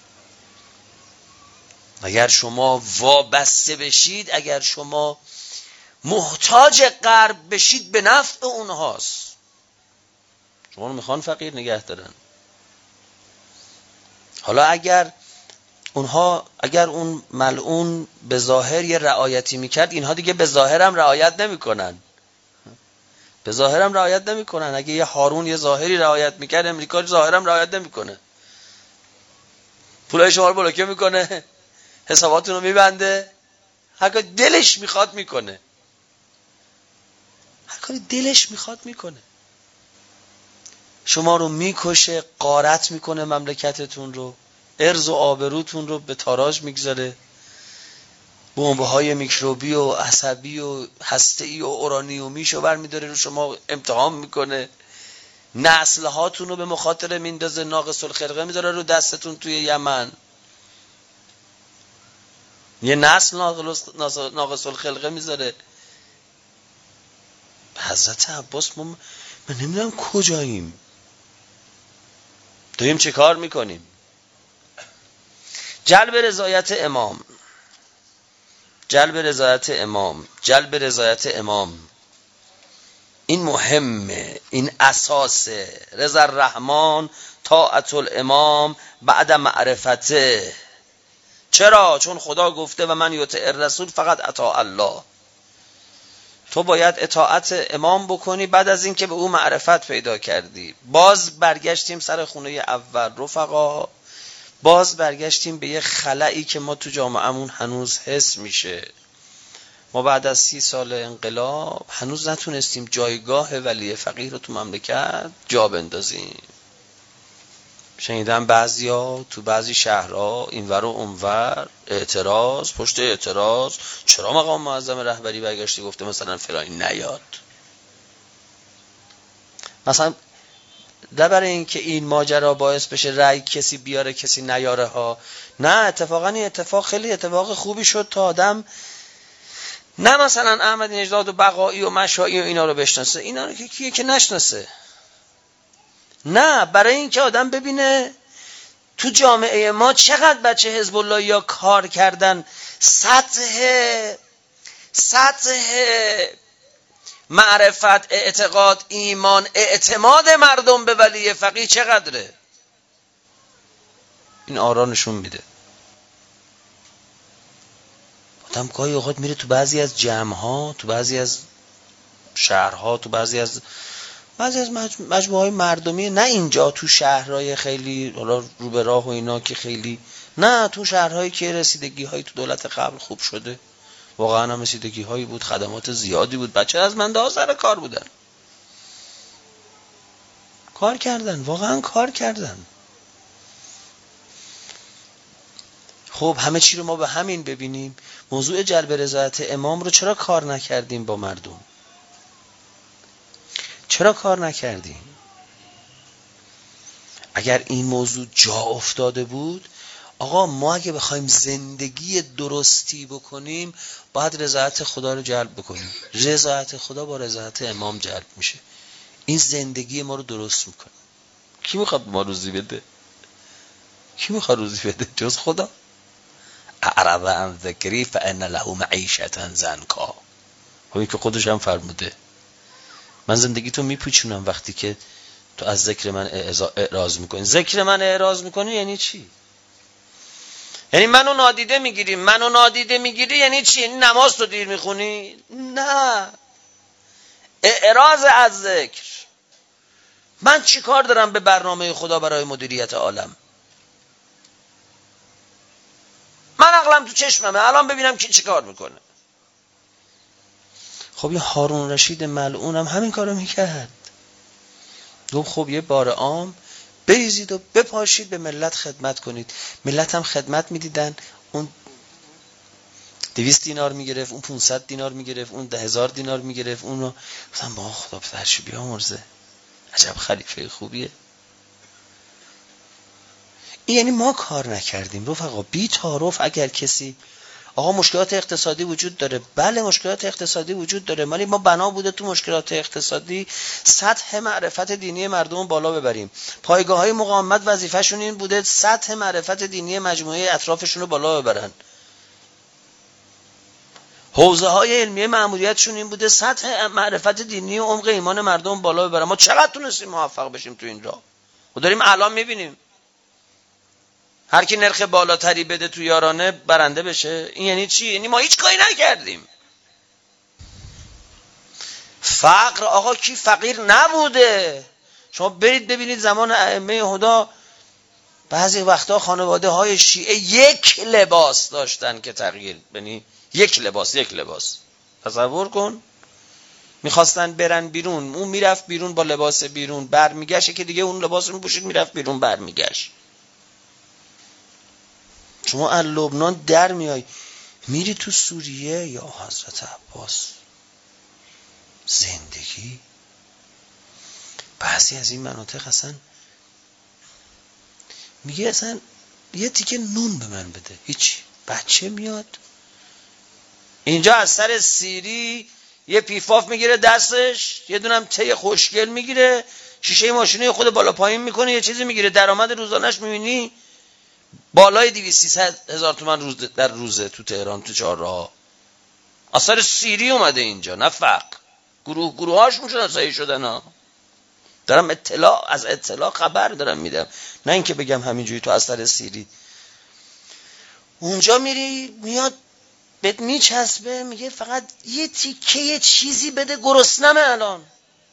اگر شما وابسته بشید، اگر شما محتاج غرب بشید، به نفع اونهاست. شما رو میخوان فقیر نگه دارن. حالا اگر اونها، اگر اون ملعون به ظاهر یه رعایتی میکرد، اینها دیگه به ظاهر هم رعایت نمیکنن. به ظاهر هم رعایت نمیکنن. اگه یه هارون یه ظاهری رعایت میکرد، امریکا ظاهر هم رعایت نمیکنه. پولای شما رو بلوکه میکنه، حساباتون رو میبنده، هر کاری دلش میخواد میکنه. هر کاری دلش میخواد میکنه. شما رو میکشه، غارت میکنه مملکتتون رو، ارز و آبروتون رو به تاراج میگذاره، بمب‌های میکروبی و عصبی و هسته‌ای و اورانیومیشو برمی‌داره رو شما امتحان میکنه، نسل‌هاتون رو به مخاطره میندازه، ناقص الخلقه میذاره رو دستتون توی یمن. یه نسل ناقص الخلقه میذاره. حضرت عباس ما من نمیدونم کجاییم، داریم چه کار میکنیم؟ جلب رضایت امام، جلب رضایت امام، جلب رضایت امام، این مهمه، این اساسه. رضا الرحمن طاعت الامام بعد معرفته. چرا؟ چون خدا گفته و من یطع الرسول فقط اطاع الله. تو باید اطاعت امام بکنی بعد از این که به او معرفت پیدا کردی. باز برگشتیم سر خونه اول رفقا، باز برگشتیم به یه خلایی که ما تو جامعهمون هنوز حس میشه. ما بعد از سی سال انقلاب هنوز نتونستیم جایگاه ولی فقیه رو تو مملکت جا بندازیم. شنیدم بعضیا تو بعضی شهرها اینور و اونور اعتراض پشت اعتراض، چرا مقام معظم رهبری برگشتی گفته مثلا فلانی نیاد. مثلا نه برای این که این ماجرا باعث بشه رأی کسی بیاره کسی نیاره ها، نه، اتفاقا این اتفاق خیلی اتفاق خوبی شد تا آدم نه مثلا احمدی نژاد و بقایی و مشایی و اینا رو بشناسه، اینا رو که کیه که نشناسه، نه، برای این که آدم ببینه تو جامعه ما چقدر بچه حزب الله یا کار کردن، سطح سطح معرفت، اعتقاد، ایمان، اعتماد مردم به ولی فقیه چقدره. این آرا نشون میده. آدم گاهی اوقات میره تو بعضی از جمع‌ها، تو بعضی از شهرها، تو بعضی از بعضی از مجموعه‌های مردمی، نه اینجا تو شهرهای خیلی حالا رو به راه و اینا که خیلی، نه تو شهرهایی که رسیدگی‌های تو دولت قبل خوب شده، واقعا هم رسیدگی‌هایی بود، خدمات زیادی بود، بچه از منده ها سر کار بودن، کار کردن، واقعا کار کردن. خب همه چی رو ما به همین ببینیم. موضوع جلب رضایت امام رو چرا کار نکردیم با مردم؟ چرا کار نکردیم؟ اگر این موضوع جا افتاده بود، آقا ما اگه بخوایم زندگی درستی بکنیم باید رضایت خدا رو جلب بکنیم. رضایت خدا با رضایت امام جلب میشه. این زندگی ما رو درست میکنه. کی میخواد ما روزی بده؟ کی میخواد روزی بده جز خدا؟ اعرض عن ذکری فان له معیشة ضنکا. همین که خودش هم فرموده من زندگی تو میپوچونم وقتی که تو از ذکر من اعراض میکنی. ذکر من اعراض میکنی یعنی چی؟ یعنی منو نادیده میگیری. منو نادیده میگیری یعنی چی؟ یعنی نماز تو دیر میخونی؟ نه، اعراض از ذکر. من چی کار دارم به برنامه خدا برای مدیریت عالم؟ من عقلم تو چشممه، الان ببینم کی چی کار میکنه. خب یه هارون رشید ملعون هم همین کارو میکرد. گفت خب یه بار عام بریزید و بپاشید به ملت خدمت کنید. ملت هم خدمت میدیدن، اون دویست دینار میگرفت، اون پونصد دینار میگرفت، اون ده هزار دینار میگرفت، اون رو گفتم با خدا پدرشو بیامرزه، عجب خلیفه خوبیه. این یعنی ما کار نکردیم رفقا. بی تعارف اگر کسی آقا مشکلات اقتصادی وجود داره، بله مشکلات اقتصادی وجود داره، ولی ما بنا بوده تو مشکلات اقتصادی سطح معرفت دینی مردم بالا ببریم. پایگاه‌های مقاومت وظیفه‌شون این بوده سطح معرفت دینی مجموعه اطرافشون رو بالا ببرن. حوزه‌های علمی مأموریتشون این بوده سطح معرفت دینی و عمق ایمان مردم بالا ببرن. ما چقدر تونستیم موفق بشیم تو این راه؟ و داریم الان می‌بینیم هر کی نرخ بالاتری بده تو یارانه برنده بشه. این یعنی چی؟ یعنی ما هیچ کاری نکردیم. فقر، آقا کی فقیر نبوده؟ شما برید ببینید زمان ائمه هدی بعضی وقتا خانواده های شیعه یک لباس داشتن که تغییر، یعنی یک لباس یک لباس تصور کن. میخواستن برن بیرون، اون میرفت بیرون با لباس بیرون، برمیگشت که دیگه اون لباس رو میپوشید میرفت بیرون برمیگشت. شما از لبنان در میای میری تو سوریه، یا حضرت عباس زندگی بعضی از این مناطق اصلا میگه اصلا یه تیکه نون به من بده، هیچ. بچه میاد اینجا از سر سیری یه پیفاف میگیره دستش، یه دونم ته خوشگل میگیره، شیشه ماشینه خود بالا پایین میکنه، یه چیزی میگیره، درآمد روزانش میبینی بالای دویست سیصد هزار تومان روز در روزه تو تهران تو چهارراه. اثر سیری اومده اینجا، نه فقر. گروه گروه هاش میشن اصایی شدن ها. دارم اطلاع از اطلاع خبر دارم میدم، نه اینکه بگم همینجوری تو اثر سیری. اونجا میری میاد بهت میچسبه میگه فقط یه تیکه یه چیزی بده گرسنمه الان.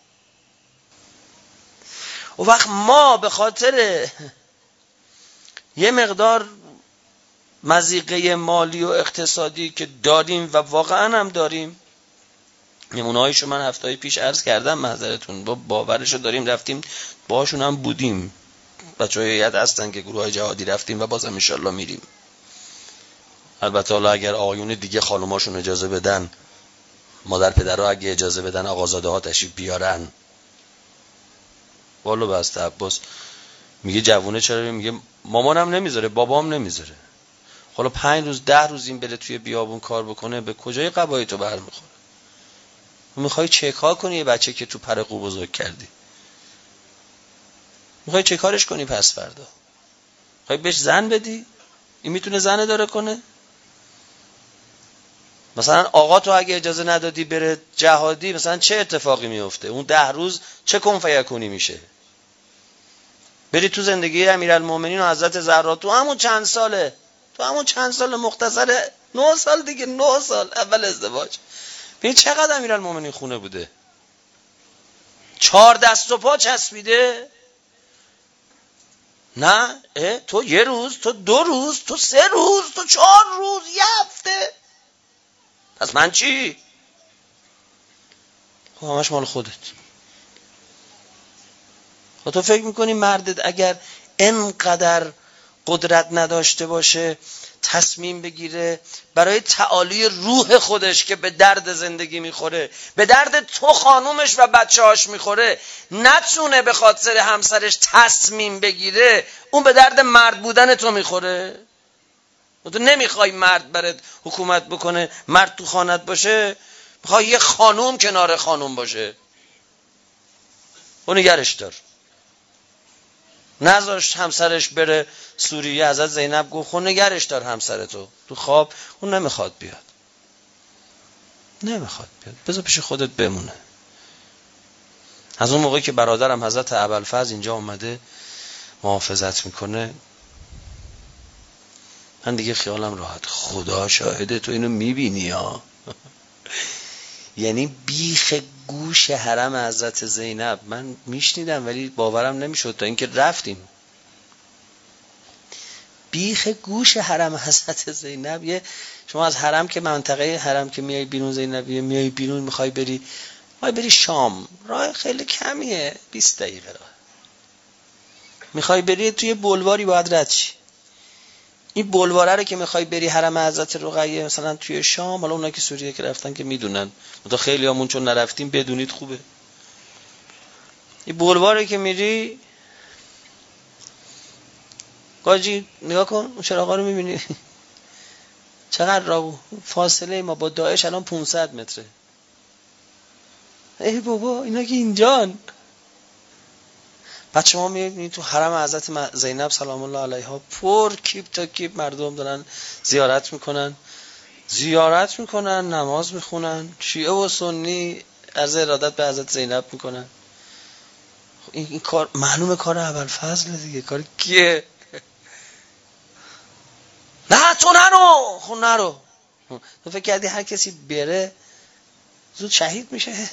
و وقت ما به خاطر یه مقدار مضیقه مالی و اقتصادی که داریم و واقعا هم داریم، نمونه‌هایشو من هفته پیش عرض کردم معذرتون، با باورشو داریم، رفتیم باهاشون هم بودیم، بچه‌های هیئت هستن که گروه‌های جهادی رفتیم و بازم ان شاءالله میریم. البته حالا اگر آقایون دیگه خانوماشون اجازه بدن، مادر پدرها اگه اجازه بدن، آقازاده ها تشریف بیارن. والله بسته عباس میگه جوونه چرا؟ میگه مامانم نمیذاره، بابام نمیذاره. حالا پنج روز ده روز این بره توی بیابون کار بکنه، به کجای قبایی تو برمیخوره؟ میخوای چه کار کنی یه بچه که تو پرقو بزرگ کردی؟ میخوای چه کارش کنی پس فردا؟ میخوای بهش زن بدی؟ این میتونه زن اداره کنه؟ مثلا آقا تو اگه اجازه ندادی بره جهادی، مثلا چه اتفاقی میفته؟ اون ده روز چه کن فیکونی میشه؟ بری تو زندگی امیرالمومنین و حضرت زهرا تو همون چند ساله تو همون چند سال مختصر نه سال دیگه، نه سال اول ازدواج. ببین چقدر امیرالمومنین خونه بوده، چهار دست و پا چسبیده. نه تو یه روز، تو دو روز، تو سه روز، تو چهار روز، یه هفته. پس من چی؟ خب همش مال خودت. خب تو فکر میکنی مردت اگر انقدر قدرت نداشته باشه تصمیم بگیره برای تعالی روح خودش که به درد زندگی میخوره، به درد تو خانومش و بچه هاش میخوره، نتونه به خاطر همسرش تصمیم بگیره، اون به درد مرد بودن تو میخوره؟ تو نمیخوای مرد برات حکومت بکنه، مرد تو خانت باشه، میخوای یه خانوم کنار خانوم باشه. اون نگرش دار. نذاشت همسرش بره سوریه، ازت زینب گفت خون نگرش دار همسرتو تو خواب، اون نمیخواد بیاد، نمیخواد بیاد، بذار پیش خودت بمونه. از اون موقعی که برادرم حضرت ابوالفضل اینجا اومده محافظت میکنه، من دیگه خیالم راحت. خدا شاهده تو اینو میبینی ها. یعنی بیخ گوش حرم حضرت زینب من میشنیدم ولی باورم نمیشد تا اینکه رفتیم. بیخ گوش حرم حضرت زینب، یه شما از حرم که منطقه حرم که میای بیرون زینبیه، میای بیرون میخوای بری میخوای بری شام، راه خیلی کمیه، بیست دقیقه راه. میخوای بری توی بلواری باید رد شی. این بلواره رو که میخوای بری حرم حضرت رقیه مثلا توی شام، حالا اونا که سوریه که رفتن که میدونن، تا خیلی همون چون نرفتیم بدونید خوبه. این بلواره که میری قاجی نگاه کن اون چراغا رو میبینی چقدر راه فاصله ما با داعش الان پانصد متره. ای بابا اینا که اینجان. بعد شما میبینید تو حرم حضرت زینب سلام الله علیها پر کیپ تا کیپ مردم دارن زیارت میکنن زیارت میکنن نماز میخونن، شیعه و سنی عرض ارادت به حضرت زینب میکنن. این, این کار معلومه کار ابوالفضل دیگه. کار کیه؟ نه تو نرو، خون نرو. تو فکر کردی هر کسی بره زود شهید میشه؟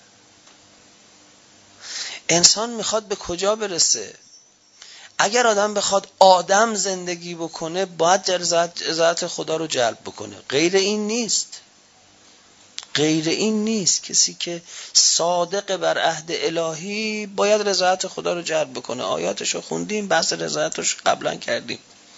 انسان میخواد به کجا برسه؟ اگر آدم بخواد آدم زندگی بکنه باید رضایت خدا رو جلب بکنه، غیر این نیست. غیر این نیست. کسی که صادق بر عهد الهی باید رضایت خدا رو جلب بکنه. آیاتشو خوندیم، بحث رضایتش قبلا کردیم.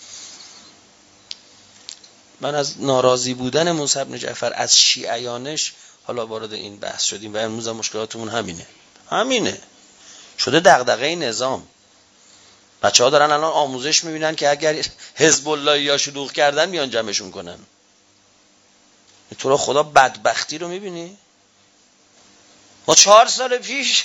من از ناراضی بودن موسی بن جعفر از شیعیانش حالا وارد این بحث شدیم و امروز مشکلاتمون همینه. همینه. شده دغدغه نظام. بچه‌ها دارن الان آموزش میبینن که اگر حزب الله یا شلوغ کردن میان جمعشون کنن. تو رو خدا بدبختی رو میبینی؟ ما چهار سال پیش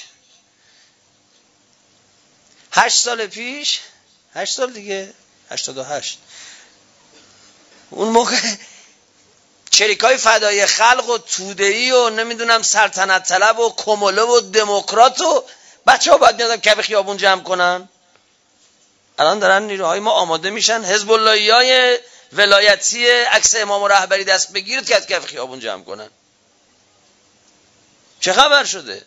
هشت سال پیش هشت سال دیگه هشتاد و هشت اون موقع چریکای فدای خلق و توده‌ای و نمیدونم سلطنت طلب و کموله و دموکرات و بچه ها باید میادن کف خیابون جمع کنن. الان دارن نیروهای ما آماده میشن حزب اللهی های ولایتی عکس امام و رهبری دست بگیرد که از کف خیابون جمع کنن. چه خبر شده؟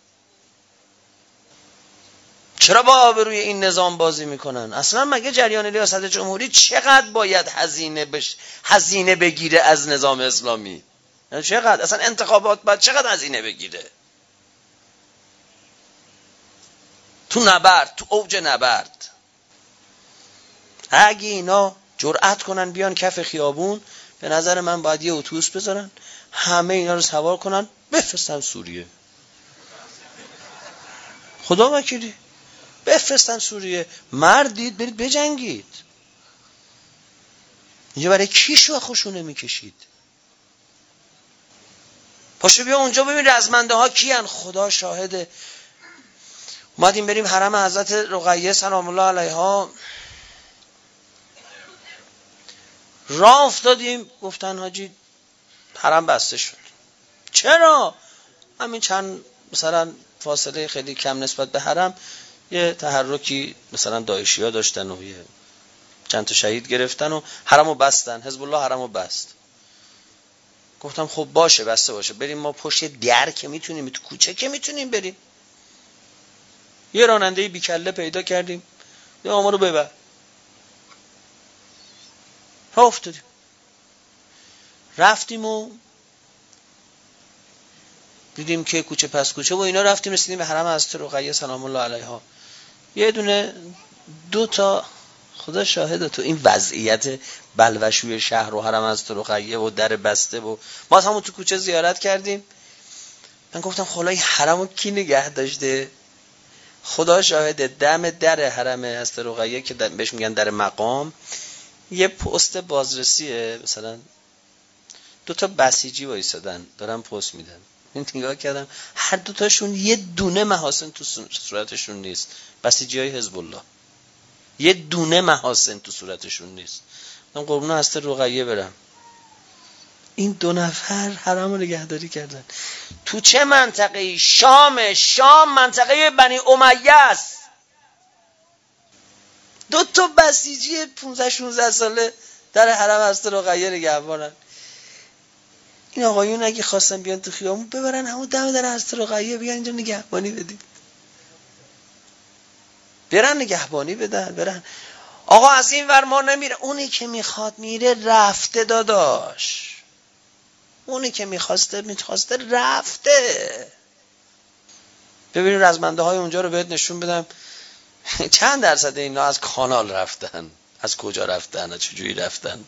چرا با آبروی این نظام بازی میکنن؟ اصلا مگه جریان ریاست جمهوری چقدر باید هزینه بش هزینه بگیره از نظام اسلامی؟ چقدر اصلا انتخابات باید چقدر هزینه بگیره؟ تو نبرد، تو اوج نبرد اگه اینا جرأت کنن بیان کف خیابون، به نظر من باید یه اتوبوس بذارن همه اینا رو سوار کنن بفرستن سوریه. خدا وکیلی بفرستن سوریه. مردید برید بجنگید. اینجا برای کی شو خوشونه میکشید؟ پاشو بیا اونجا ببین رزمنده ها کیان. خدا شاهده اومدیم بریم حرم حضرت رقیه سلام الله علیها، راه افتادیم گفتن حاجی حرم بسته شد. چرا؟ همین چند مثلا فاصله خیلی کم نسبت به حرم یه تحرکی مثلا داعشی ها داشتن و یه چند تا شهید گرفتن و حرمو بستن. حزب الله حرمو بست. گفتم خب باشه بسته باشه، بریم ما پشت در که میتونیم، تو کوچه که میتونیم بریم. یه راننده بیکله پیدا کردیم، یا ما رو ببر. ها افتادیم رفتیم و دیدیم که کوچه پس کوچه و اینا رفتیم، رسیدیم به حرم حضرت رقیه سلام الله علیها. یه دونه دو تا خدا شاهد تو این وضعیت بلوشوی شهر و حرم حضرت رقیه و در بسته و ما همون تو کوچه زیارت کردیم. من گفتم خدا این حرمو کی نگه داشته؟ خدا شاهد دم در حرم حضرت رقیه که بهش میگن در مقام یه پست بازرسیه، مثلا دو تا بسیجی وایسادن دارن پست میدن. این نگاه کردم هر دو تاشون یه دونه محاسن تو صورتشون نیست. بسیجی های حزب الله یه دونه محاسن تو صورتشون نیست. من قربون حضرت رقیه برم. این دو نفر حرم رو نگهداری کردن. تو چه منطقه‌ای؟ شام. شام منطقه بنی امیه است. دو تا بسیجی پانزده شانزده ساله در حرم حضرت رقیه نگهبانن. این آقایون اگه خواستن بیان تو خیابون ببرن همون دم در حضرت رقیه، بیان اینجا نگهبانی بدید، برن نگهبانی بدن، برن. آقا از این ور ما نمیره. اونی که میخواد میره، رفته داداش. اونی که میخواسته میخواسته رفته. ببینید رزمنده های اونجا رو بهت نشون بدم چند درصد اینا از کانال رفتن، از کجا رفتن، از چجوری رفتن.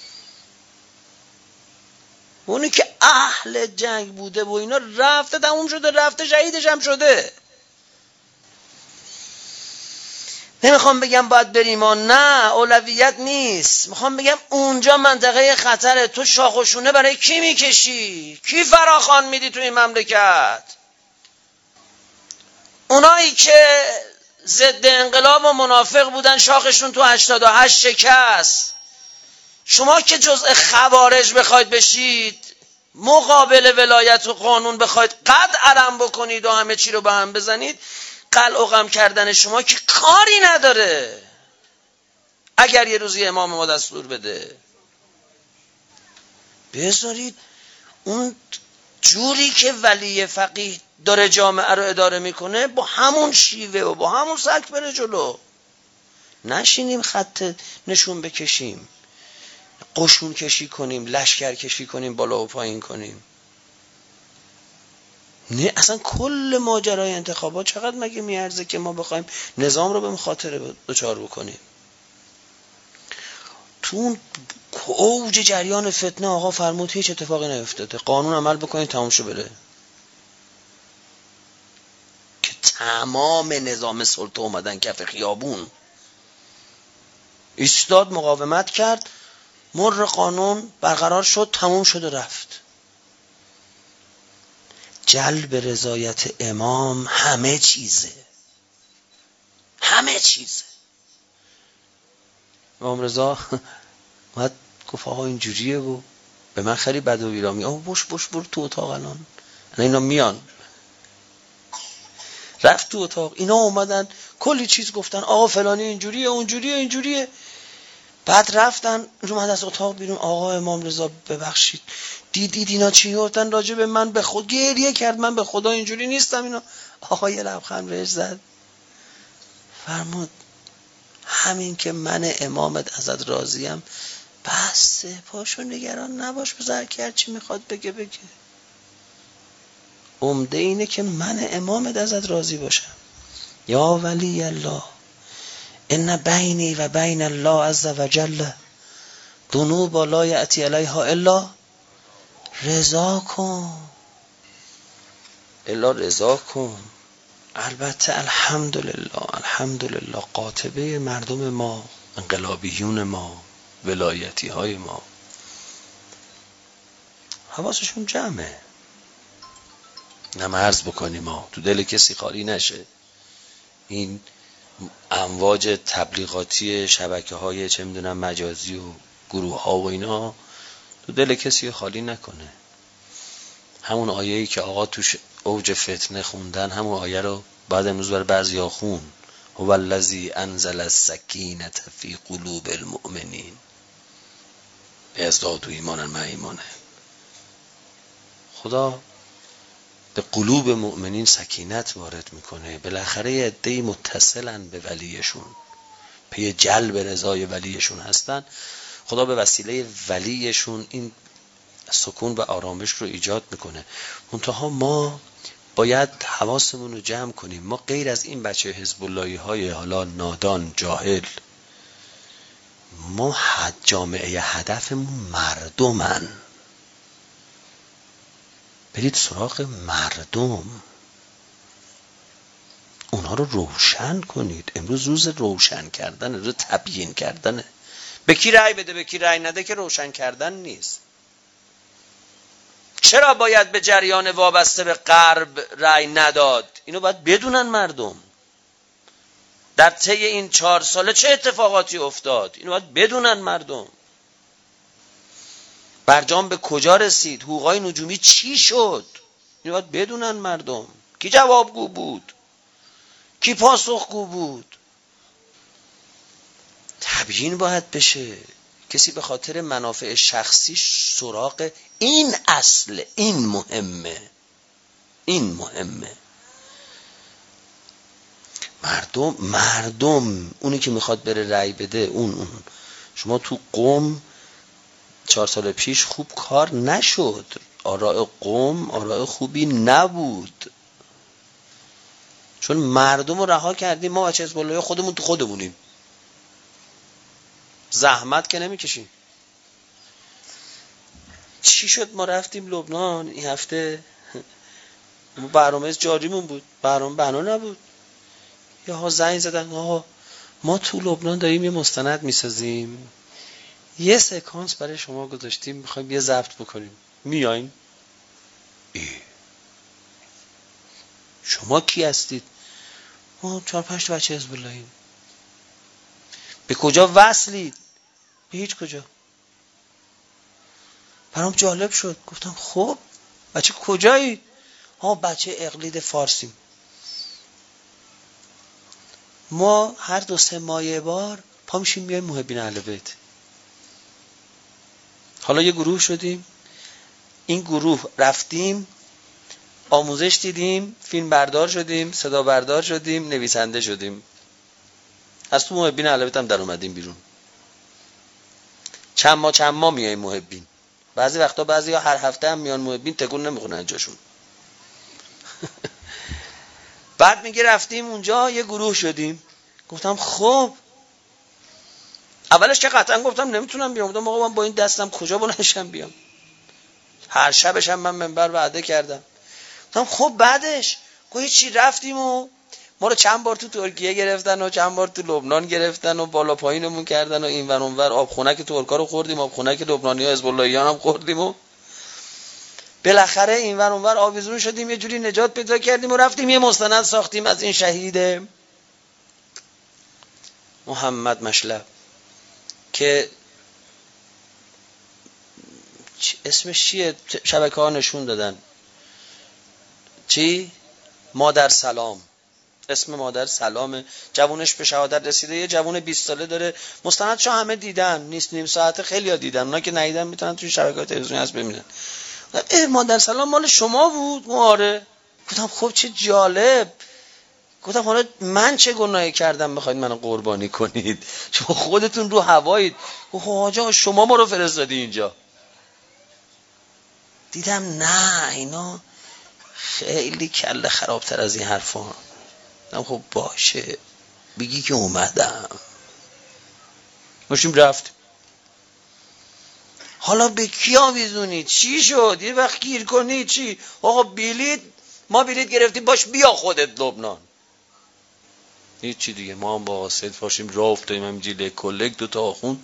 اونی که اهل جنگ بوده و اینا رفته، تموم شده، رفته، شهیدش هم شده. نمیخوام بگم باید بریم، نه اولویت نیست. میخوام بگم اونجا منطقه خطره. تو شاخوشونه برای کی میکشی؟ کی فراخوان میدی تو این مملکت؟ اونایی که ضد انقلاب و منافق بودن شاخشون تو هشتاد و هشت شکست. شما که جزء خوارج بخواید بشید، مقابل ولایت و قانون بخواید قد علم بکنید و همه چی رو به هم بزنید، قلع و قم کردن شما که کاری نداره. اگر یه روزی امام ما دستور بده، بذارید اون جوری که ولی فقیه داره جامعه رو اداره میکنه با همون شیوه و با همون سلک بره جلو. نشینیم خط نشون بکشیم، قشون کشی کنیم، لشکر کشی کنیم، بالا و پایین کنیم. نه اصلا کل ماجرای انتخابات چقدر مگه میارزه که ما بخوایم نظام رو به مخاطره دوچار بکنیم؟ تو اون اوج جریان فتنه آقا فرمود هیچ اتفاقی نیفتاده، قانون عمل بکنید تموم شو بره. که تمام نظام سلطه اومدن کف خیابون، ایستاد مقاومت کرد، مر قانون برقرار شد، تموم شد و رفت. جلب رضایت امام همه چیزه، همه چیزه. امام رضا اومد گفت آقا اینجوریه و به من خیلی بد و بیرامی. آقا بوش بوش برو تو اتاق، الان اینا میان. رفت تو اتاق، اینا اومدن کلی چیز گفتن، آقا فلانی اینجوریه اونجوریه اینجوریه. بعد رفتن اومد از اتاق بیرون، آقا امام رضا ببخشید دیدید اینا چی گفتن راجع به من، به خود گریه کرد، من به خدا اینجوری نیستم. اینا آقا یه لبخند بهش زد، فرمود همین که من امامت ازت راضیم بسه، پاشو نگران نباش، بذار که هر چی میخواد بگه بگه. عمده اینه که من امامت ازت راضی باشم. یا ولی الله ان بینی و بین الله عز وجل ذنوب لا یأتی علیها الا رضا کن، الا رضا کن. البته الحمدلله الحمدلله قاطبه مردم ما، انقلابیون ما، ولایتی های ما حواسشون جمعه. نمرز بکنیم ما تو دل کسی خالی نشه. این امواج تبلیغاتی شبکه های چه میدونم مجازی و گروه ها و اینا تو دل کسی خالی نکنه. همون آیه‌ای که آقا توش اوج فتنه خوندن، همون آیه رو بعد امروز برای بعضیا خون. هو الذی انزل السکینة فی قلوب المؤمنین ازدادوا ایمانا مع ایمانه. خدا به قلوب مؤمنین سکینت وارد میکنه. بالاخره یه عده‌ای متصلن به ولیشون، پی جلب رضای ولیشون هستن. خدا به وسیله ولیشون این سکون و آرامش رو ایجاد میکنه. منتها ما باید حواسمون رو جمع کنیم. ما غیر از این بچه حزب اللهی های حالا نادان جاهل، ما حد جامعه هدفمون مردمن. برید سراغ مردم، اونا رو روشن کنید. امروز روز روشن کردن، روز تبیین کردنه. به کی رأی بده به کی رأی نده که روشن کردن نیست. چرا باید به جریان وابسته به غرب رأی نداد؟ اینو باید بدونن مردم. در طی این چهار ساله چه اتفاقاتی افتاد؟ اینو باید بدونن مردم. برجام به کجا رسید؟ حقوقای نجومی چی شد؟ اینو باید بدونن مردم. کی جوابگو بود؟ کی پاسخگو بود؟ تبیین باید بشه. کسی به خاطر منافع شخصی سراغ این اصل، این مهمه، این مهمه. مردم مردم اونی که میخواد بره رأی بده، اون اون شما تو قم چهار سال پیش خوب کار نشد. آراء قم آراء خوبی نبود، چون مردم رو رها کردیم. ما بچه حزب الله خودمون تو خودمونیم، زحمت که نمیکشیم. چی شد؟ ما رفتیم لبنان این هفته، برنامه جاریمون بود، برنامه بنا نبود. یه ها زنگ زدن آقا ما تو لبنان داریم یه مستند میسازیم، یه سکانس برای شما گذاشتیم، میخوایم یه ضبط بکنیم، میایین؟ ای شما کی هستید؟ ما چهار پنج تا بچه حزب اللهیم. به کجا وصلید؟ به هیچ کجا. برام جالب شد، گفتم خب بچه کجایی؟ ها بچه اقلید فارسیم. ما هر دو سه ماه بار پا میشیم میایم محبین اهل بیت. حالا یه گروه شدیم، این گروه رفتیم آموزش دیدیم، فیلم بردار شدیم، صدا بردار شدیم، نویسنده شدیم. از تو محبین اهل بیت هم در اومدیم بیرون. چند ماه چند ماه میایم محبین. بعضی وقتا بعضی ها هر هفته هم میان محبین، تکون نمیخونن جاشون. بعد میگه رفتیم اونجا یه گروه شدیم. گفتم خب اولش که قطعا گفتم نمیتونم بیام. گفتم آقا من با این دستم کجا بلندشم بیام؟ هر شبش هم من منبر وعده کردم. گفتم خب بعدش گویی چی؟ رفتیم و ما رو چند بار تو ترکیه گرفتن و چند بار تو لبنان گرفتن و بالا پایینمون کردن و این ور اون ور. آبخونک ترکا رو خوردیم، آبخونک لبنانی‌ها حزب اللهیان هم خوردیم و بالاخره این ور اون ور آویزون شدیم، یه جوری نجات پیدا کردیم و رفتیم یه مستند ساختیم از این شهید محمد مشلب که اسمش چیه؟ شبکه ها نشون دادن چی؟ مادر سلام. اسم مادر سلامه. جوونش به شهادت رسیده، یه جوون بیست ساله داره. مستندشو همه دیدن، نیست نیم ساعته خیلی ها دیدن. اونا که ندیدن میتونن توی شبکه‌های تلویزیونی هست ببینن. اه مادر سلام مال شما بود؟ آره. گفتم خب چه جالب. گفتم حالا من چه گناهی کردم بخواید منو قربانی کنید؟ شما خودتون رو هوایید. گفت آقا شما ما رو فرستادی اینجا. دیدم نه اینا خیلی کله خرابتر از این حرفا. خب باشه بگی که اومدم. ماشیم رفت. حالا به کی آویزونید؟ چی شد؟ یه وقت گیر کنید چی؟ آقا بلیت ما بلیت گرفتیم باش بیا خودت لبنان. هیچی دیگه. ما هم با سید فاشیم راه افتادیم همینجوری لک کلک دو تا آخون.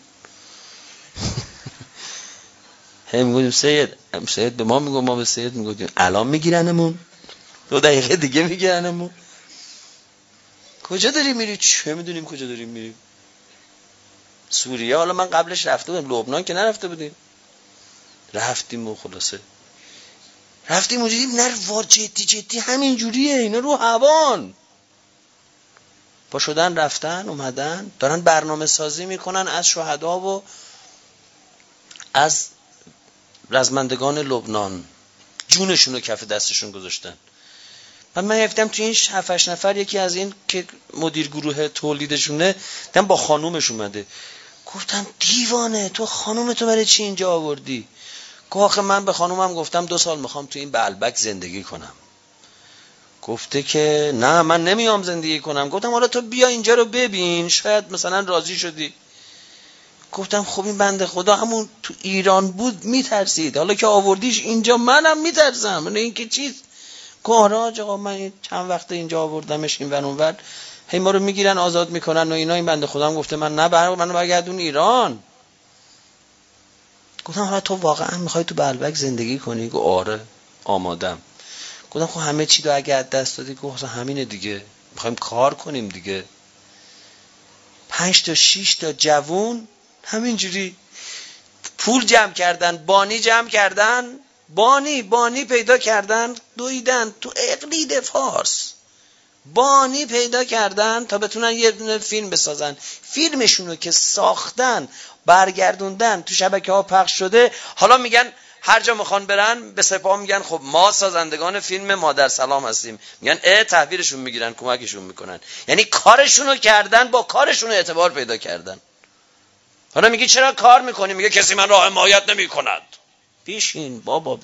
هم میگفتیم سید، هم سید به ما میگفت، ما به سید میگفتیم الان میگیرنمون، دو دقیقه دیگه میگیرنمون. کجا داریم میری؟ چه میدونیم کجا داریم میریم؟ سوریه. حالا من قبلش رفته بودم، لبنان که نرفته بودیم. رفتیم و خلاصه رفتیم اونجا دیدیم نه وار جدی جدی همین جوریه، اینا رو هوان. با شدن رفتن اومدن دارن برنامه سازی میکنن از شهدا و از رزمندگان لبنان، جونشون رو کف دستشون گذاشتن. و من گفتم تو این هفت هشت نفر یکی از این که مدیر گروه تولیدشونه دیدم با خانومش اومده. گفتم دیوانه تو خانومتو برای چی اینجا آوردی؟ گفت آخه من به خانومم گفتم دو سال میخوام تو این بعلبک زندگی کنم. گفته که نه من نمیام زندگی کنم. گفتم حالا تو بیا اینجا رو ببین شاید مثلا راضی شدی. گفتم خب این بنده خدا همون تو ایران بود میترسید، حالا که آوردیش اینجا منم میترسم. نه اینکه چیز گاراج آقا من چند وقت اینجا آوردمش این ور اون ور، هی ما رو میگیرن آزاد میکنن و اینا. این بنده خدا هم گفته من نه برای منو برگردون ایران. گفتم حالا تو واقعا میخوای تو بعلبک زندگی کنی؟ گفت آره آمادم. گفتم خب همه چی رو اگه از دست دادی؟ گفت همینه دیگه، میخوایم کار کنیم دیگه. پنج تا شش تا جوون همینجوری پول جمع کردن، بانی جمع کردن، بانی بانی پیدا کردن، دویدن تو اقلید فارس بانی پیدا کردن تا بتونن یه دونه فیلم بسازن. فیلمشونو که ساختن برگردوندن تو شبکه ها پخش شده. حالا میگن هر جا میخوان برن به سپاه میگن خب ما سازندگان فیلم مادر سلام هستیم، میگن اه تحویلشون میگیرن کمکشون میکنن. یعنی کارشونو کردن، با کارشون اعتبار پیدا کردن. حالا میگی چرا کار میکنی؟ میگه کسی من را حمایت نمیکند. بیشین بابا،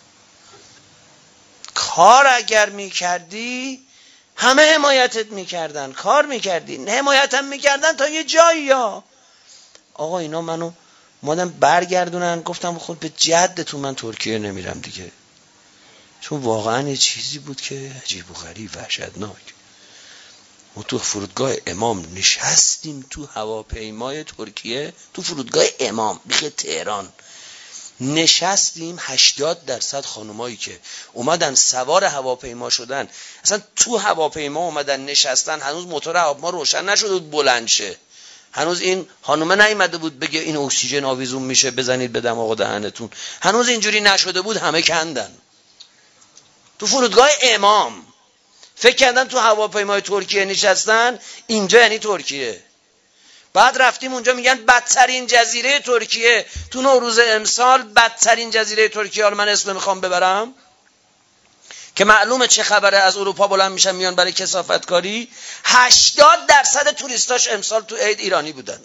کار اگر میکردی همه حمایتت میکردن، کار میکردی، حمایتم میکردن تا یه جایی. یا آقا اینا منو مادم برگردونن. گفتم خود به جدتون من ترکیه نمیرم دیگه، چون واقعا یه چیزی بود که عجیب و غریب وحشتناک. ما تو فرودگاه امام نشستیم تو هواپیمای ترکیه، تو فرودگاه امام بیخ تهران نشستیم. هشتاد درصد خانمایی که اومدن سوار هواپیما شدن، اصلا تو هواپیما اومدن نشستن، هنوز موتور هواپیما روشن نشده بود بلند شه، هنوز این خانومه نیومده بود بگه این اکسیژن آویزون میشه بزنید به دماغ و دهنتون، هنوز اینجوری نشده بود، همه کندن تو فرودگاه امام. فکر کردن تو هواپیمای ترکیه نشستن اینجا یعنی ترکیه. بعد رفتیم اونجا میگن بدترین جزیره ترکیه تو نوروز امسال، بدترین جزیره ترکیه. حالا من اسم میخوام ببرم که معلومه چه خبره، از اروپا بلند میشن میان برای کثافتکاری. هشتاد درصد توریستاش امسال تو عید ایرانی بودن.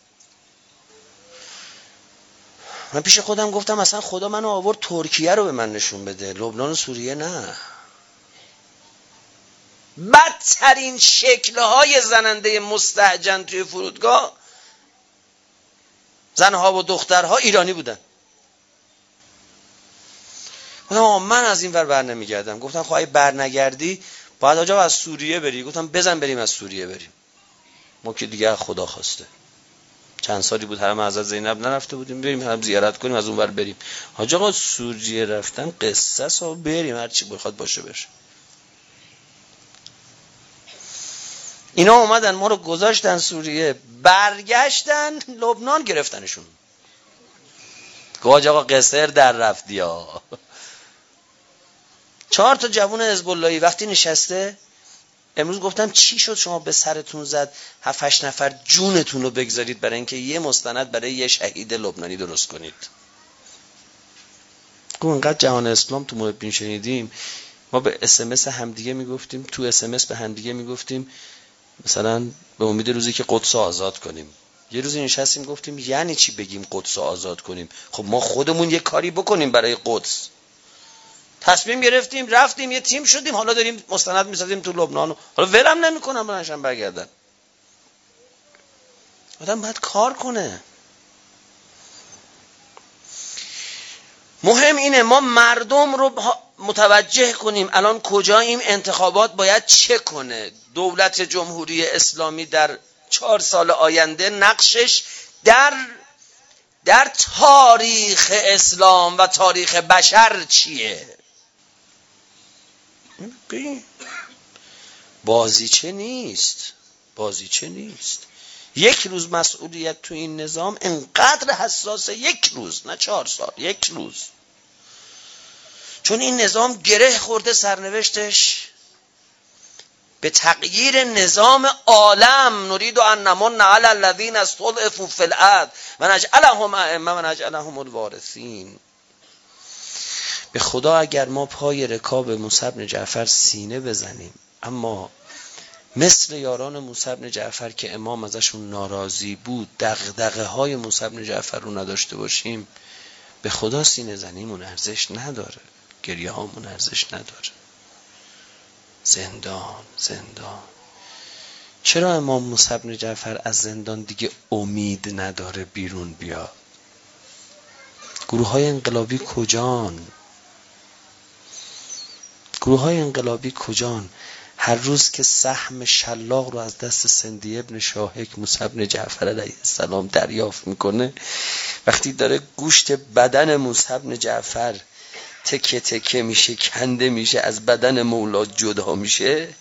من پیش خودم گفتم اصلا خدا منو آورد ترکیه رو به من نشون بده، لبنان و سوریه نه. بدترین شکل‌های زننده مستهجن توی فرودگاه زنها و دخترها ایرانی بودن. گفتم من از این ور بر نمیگردم. گفتم خب اگه بر نگردی باید آجا از سوریه بری. گفتم بزن بریم از سوریه بریم، ما که دیگه خدا خواسته چند سالی بود حرم حضرت زینب نرفته بودیم، بریم هم زیارت کنیم از اون ور بریم. حاج آقا سوریه رفتن قصه سا بریم هر چی بخواد باشه بشه. اینا اومدن ما رو گذاشتن سوریه، برگشتن لبنان گرفتنشون. گفت آقا قصر در رفتی ها. چهار تا جوون حزب اللهی وقتی نشسته، امروز گفتم چی شد شما به سرتون زد هفت هشت نفر جونتون رو بگذارید برای اینکه یه مستند برای یه شهید لبنانی درست کنید؟ گفتم انقدر جهان اسلام تو محبین شنیدیم، ما به اس ام اس همدیگه میگفتیم، تو اس ام اس به همدیگه میگفتیم مثلا به امید روزی که قدس آزاد کنیم. یه روزی نشستیم گفتیم یعنی چی بگیم قدس آزاد کنیم؟ خب ما خودمون یه کاری بکنیم برای قدس. تصمیم گرفتیم رفتیم یه تیم شدیم، حالا داریم مستند میسازیم تو لبنان. حالا ولم نمیکنم برنشم برگردن. آدم باید کار کنه. مهم اینه ما مردم رو متوجه کنیم الان کجاییم، انتخابات باید چه کنه. دولت جمهوری اسلامی در چهار سال آینده نقشش در در تاریخ اسلام و تاریخ بشر چیه؟ بازیچه نیست، بازیچه نیست. یک روز مسئولیت تو این نظام انقدر حساسه، یک روز نه چهار سال، یک روز. چون این نظام گره خورده سرنوشتش به تغییر نظام عالم. نرید ان نمن علی الذین استضعفوا فی الارض و نجعلهم ائمه و نجعلهم الوارثین. به خدا اگر ما پای رکاب موسی بن جعفر سینه بزنیم، اما مثل یاران موسی بن جعفر که امام ازشون ناراضی بود دغدغه های موسی بن جعفر رو نداشته باشیم، به خدا سینه زنیمون ارزش نداره، گریه هامون ارزش نداره. زندان زندان. چرا امام موسی بن جعفر از زندان دیگه امید نداره بیرون بیا؟ گروه های انقلابی کجان؟ گروه های انقلابی کجان؟ هر روز که سهم شلاق رو از دست سندی ابن شاهک موسی بن جعفر علیه السلام دریافت میکنه، وقتی داره گوشت بدن موسی بن جعفر تکه تکه میشه، کنده میشه، از بدن مولا جدا میشه،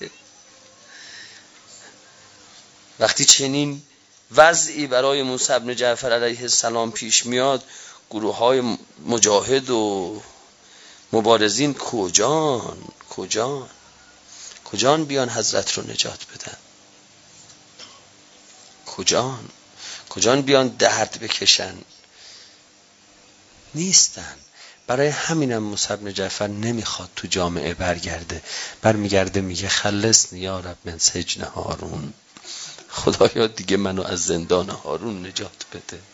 وقتی چنین وضعی برای موسی بن جعفر علیه السلام پیش میاد، گروه های مجاهد و مبارزین کجان؟ کجان؟ کجان بیان حضرت رو نجات بدن؟ کجان؟ کجان بیان درد بکشن؟ نیستن. برای همینم موسی بن جعفر نمیخواد تو جامعه برگرده، برمیگرده میگه خلصنی یا رب من سجن هارون، خدایا دیگه منو از زندان هارون نجات بده.